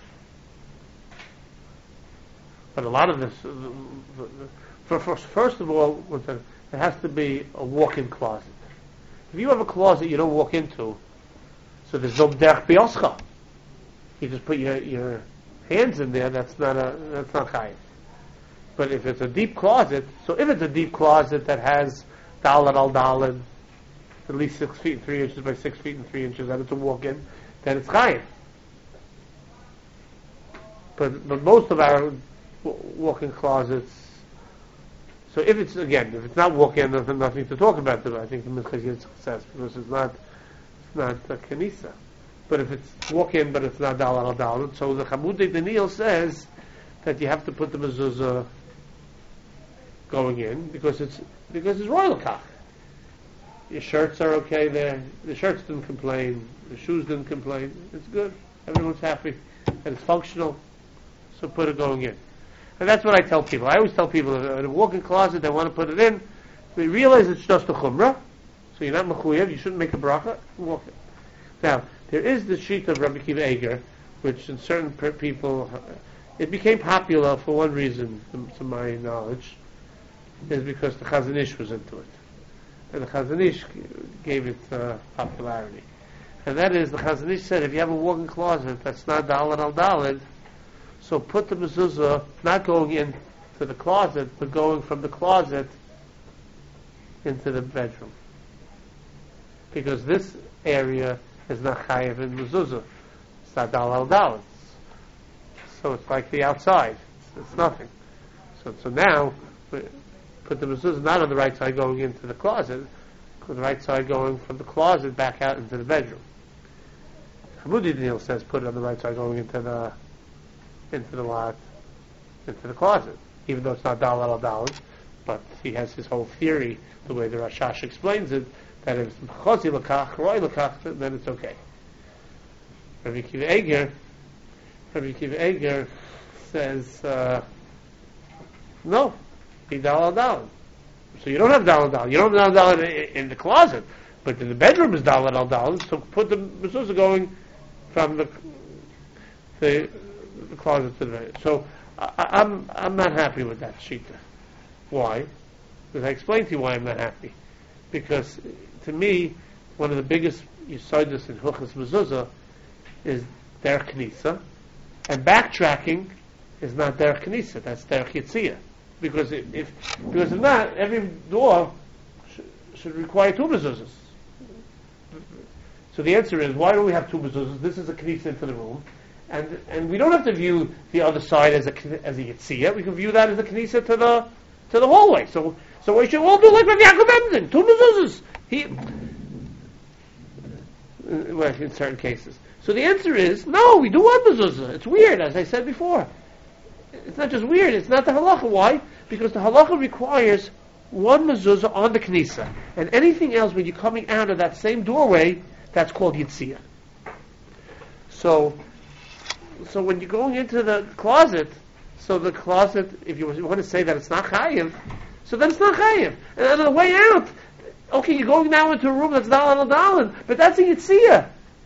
But a lot of this, uh, the, the, for, first, first of all, it has to be a walk-in closet. If you have a closet you don't walk into, so there's no derech bioscha. You just put your, your hands in there. That's not a that's not chayiv. But if it's a deep closet, so if it's a deep closet that has daled al daled, at least six feet and three inches by six feet and three inches, that it's a walk-in, then it's chayiv. But but most of our walk-in closets. So if it's again, if it's not walk-in, there's nothing to talk about. I think the Minchas says because it's not it's not a kenisa. But if it's walk-in, but it's not daled al daled, so the Hamudi Daniel says that you have to put the mezuzah going in because it's because it's royal kach. Your shirts are okay there. The shirts didn't complain. The shoes didn't complain. It's good. Everyone's happy and it's functional. So put it going in, and that's what I tell people. I always tell people in a walk-in closet they want to put it in. They realize it's just a chumrah, so you're not mechuyev. You shouldn't make a bracha. Walk it. Now. There is the sheet of Rabbi Akiva Eiger, which in certain per- people, uh, it became popular for one reason, to, to my knowledge, is because the Chazon Ish was into it. And the Chazon Ish gave it uh, popularity. And that is, the Chazon Ish said, if you have a walk-in closet that's not daled al daled, so put the mezuzah not going into the closet, but going from the closet into the bedroom. because this area is not chayiv in mezuzah. It's not dal al dal. So it's like the outside. It's, it's nothing. So so now, we put the mezuzah not on the right side going into the closet, put the right side going from the closet back out into the bedroom. Hamudi Daniel says put it on the right side going into the into the lot, into the closet, even though it's not dal al dal. But he has his whole theory, the way the Rashash explains it, that if it's chazi l'kach, roi l'kach, then it's okay. Rabbi Akiva Eiger, Rabbi Akiva Eiger says, uh, no, be dal al dal. So you don't have dal al dal. You don't have dal al dal in, in the closet, but in the bedroom is dal al dal. So put the mezuzah going from the the, the closet to the bedroom. So I, I'm I'm not happy with that shita. Why? Because I explained to you why I'm not happy. Because to me, one of the biggest yisodos in Hilchos Mezuzah is derech knisa, and backtracking is not derech knisa. That's derech yitzia. Because if, if because if not, every door sh- should require two mezuzahs. So the answer is, why do we have two mezuzahs? This is a knisa into the room, and and we don't have to view the other side as a as a yitzia. We can view that as a knisa to the to the hallway. So so we should all do like Rabbi Yaakov Emden, two mezuzahs. He, well, in certain cases. So the answer is, no, we do one mezuzah. It's weird, as I said before. It's not just weird, it's not the halacha. Why? Because the halacha requires one mezuzah on the knisa. And anything else, when you're coming out of that same doorway, that's called yitzia. So, so when you're going into the closet, so the closet, if you want to say that it's not chayiv, so then it's not chayiv. And on the way out, okay, you're going now into a room that's dalan al dalan, but that's a yitzia.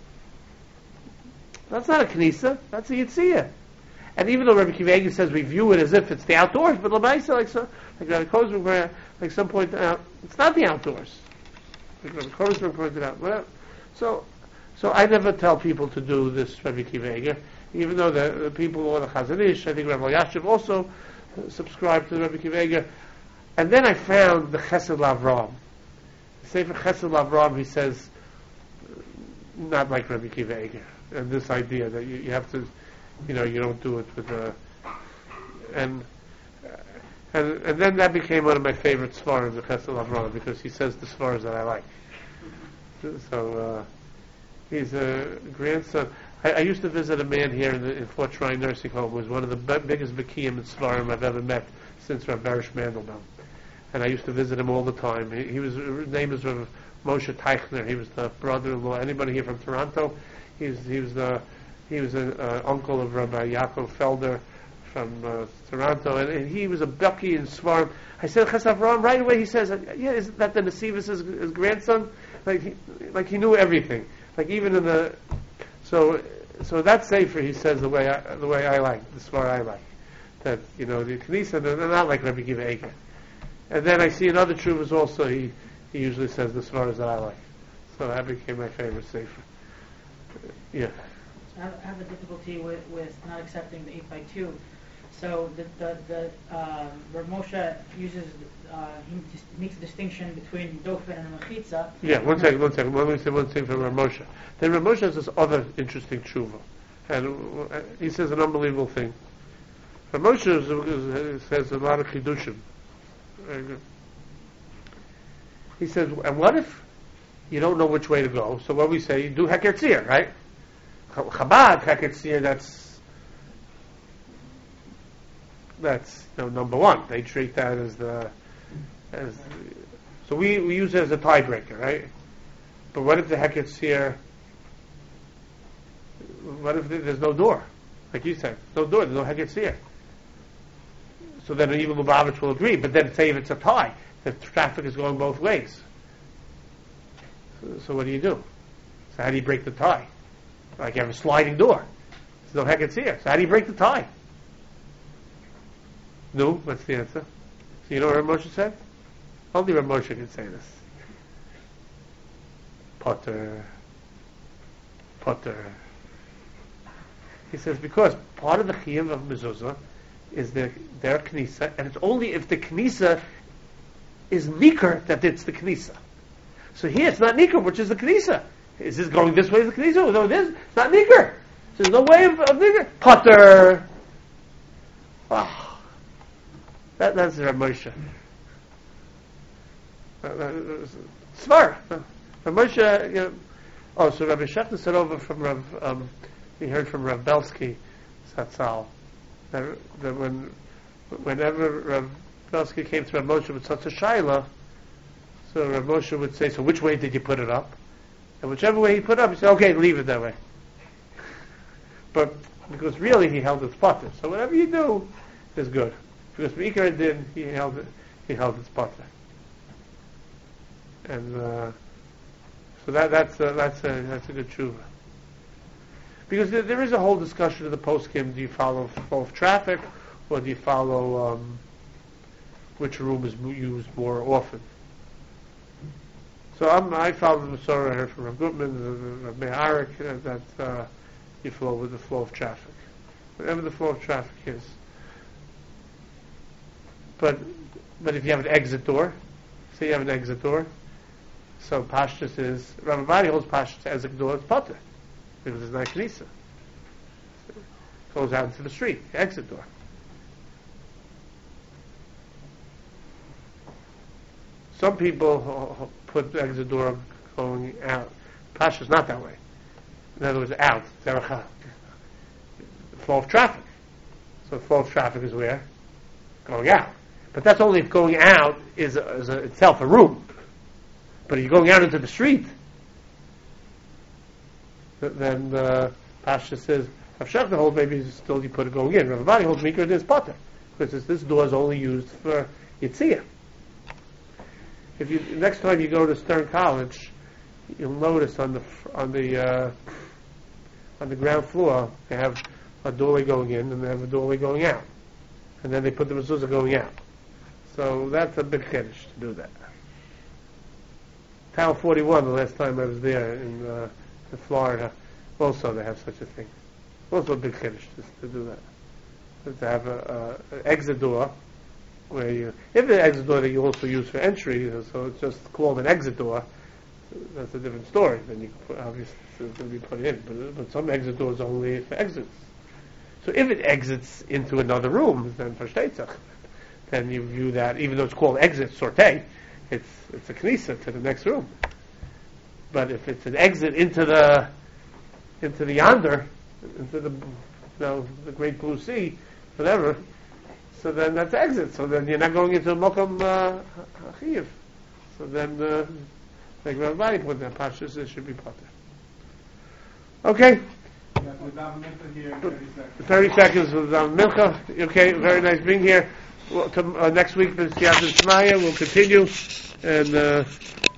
That's not a knisa, that's a yitzia. And even though Rabbi Akiva Eiger says we view it as if it's the outdoors, but Lamaisa, like so, like Rabbi Kozberg, like some point out, it's not the outdoors. Like Rabbi Kozberg pointed out. Well, so, so I never tell people to do this, Rabbi Akiva Eiger, even though the, the people or the Chazon Ish, I think Rabbi Yashiv also subscribed to Rabbi Akiva Eiger. And then I found the Chesed Lavram. The Sefer Chesed Lavram, he says, not like Rabbi Akiva Eiger, and this idea that you, you have to. You know, you don't do it with a, and and and then that became one of my favorite svarim, the Chesed Avraham, because he says the svarim that I like. So uh, he's a grandson. I, I used to visit a man here in, the, in Fort Tryon Nursing Home, who was one of the b- biggest Bekiyim and svarim I've ever met since Rav Berish Mandelbaum, and I used to visit him all the time. He, he was his name was Rav Moshe Teichner. He was the brother-in-law. Anybody here from Toronto? He was he was the He was an uh, uncle of Rabbi Yaakov Felder from uh, Toronto, and, and he was a Bucky in Svarim. I said, Chesed Avraham, right away he says, yeah, isn't that the Nesivus, his, his grandson? Like he, like he knew everything. Like even in the, so so that Sefer, he says the way I, the way I like, the Svar I like. That, you know, the Knesset, they're not like Rabbi Akiva Eiger. And then I see in other Truvas also, he, he usually says the Svaras that I like. So that became my favorite Sefer. Yeah. I have, I have a difficulty with, with not accepting the eight by two. So the the, the uh, Rav Moshe uses uh, he dis- makes a distinction between dofen and mechitza. Yeah, one second, one second. Let me say one thing from Rav Moshe. Then Rav Moshe has this other interesting tshuva, and uh, he says an unbelievable thing. Rav Moshe is, is, says a lot of chidushim. He says, and what if you don't know which way to go? So what we say, you do Heker Tzir, right? Chabad, Heker Tzir, that's that's you know, number one. They treat that as the as so we, we use it as a tiebreaker, right? But what if the Heker Tzir? What if there's no door, like you said, no door, there's no Heker Tzir? So then even Lubavitch will agree. But then say if it's a tie, the traffic is going both ways. So, so what do you do? So how do you break the tie? Like you have a sliding door. There's no Heker Tzir. So how do you break the tie? No, what's the answer? So you know what Rav Moshe said? Only Rav Moshe can say this. Potter. Potter. He says because part of the chiyuv of mezuzah is the, their knisa, and it's only if the knisa is nikar that it's the knisa. So here it's not Nikr, which is the Knisa. Is this going this way is the Knisa? No, it is. It's not Nikr. There's no way of, of Nikr. Potter. Oh. That, that's Rav Moshe. Uh, uh, Svar. Uh, Rav Moshe, you know, oh, so Rabbi Shechter said over from Rav, um, he heard from Rav Belsky, Satzal, that, that when, whenever Rav Belsky came to Rav Moshe with such a shaila, so Rav Moshe would say, so which way did you put it up? And whichever way he put it up, he said, okay, leave it that way. But, because really he held its potter. So whatever you do is good. Because Mikra did, he held it, he held its potter. And, uh, so that, that's, uh, that's a, that's a good tshuva. Because there, there is a whole discussion of the poskim, do you follow flow of traffic, or do you follow, um, which room is used more often? So I'm, I follow the Masorah, I heard from Rav Gutman, Rav Meir Arik, uh, that uh, you flow with the flow of traffic. Whatever the flow of traffic is. But but if you have an exit door, say you have an exit door, so Pashtus is, Rav Avadi holds Pashtus as a door, it's Potter, because it's not Knisa. So it goes out into the street, exit door. Some people put the exit door going out. Pashtus not that way. In other words, out. The flow of traffic. So the flow of traffic is where? Going out. But that's only if going out is, a, is a, itself a room. But if you're going out into the street, then uh, Pasha says, Rav Shechter holds maybe still you put it going in. Rav Avadi holds Mikra is Potter. Because this door is only used for Yitziyah. If you next time you go to Stern College, you'll notice on the on the uh, on the ground floor they have a doorway going in and they have a doorway going out, and then they put the mezuzah going out. So that's a big chiddush to do that. Tower forty-one, the last time I was there in, uh, in Florida, also they have such a thing. Also a big chiddush to, to do that. To have a, a, an exit door where you, if the exit door that you also use for entry, so it's just called an exit door, that's a different story. Then you can put, obviously it's going to be put in, but, but some exit doors are only for exits. So if it exits into another room, then for Shteitzach, then you view that, even though it's called exit sorte, it's it's a knisa to the next room. But if it's an exit into the into the yonder, into the you know the great blue sea, whatever, so then that's exit. So then you're not going into a mokum uh, chiyuv. So then, uh, like Rav Bari put that pashas, it should be potter. Okay. thirty seconds with um, Milcha. Okay, very nice being here. Well, to, uh, next week, B'Siyat Shmaya, we'll continue. And uh,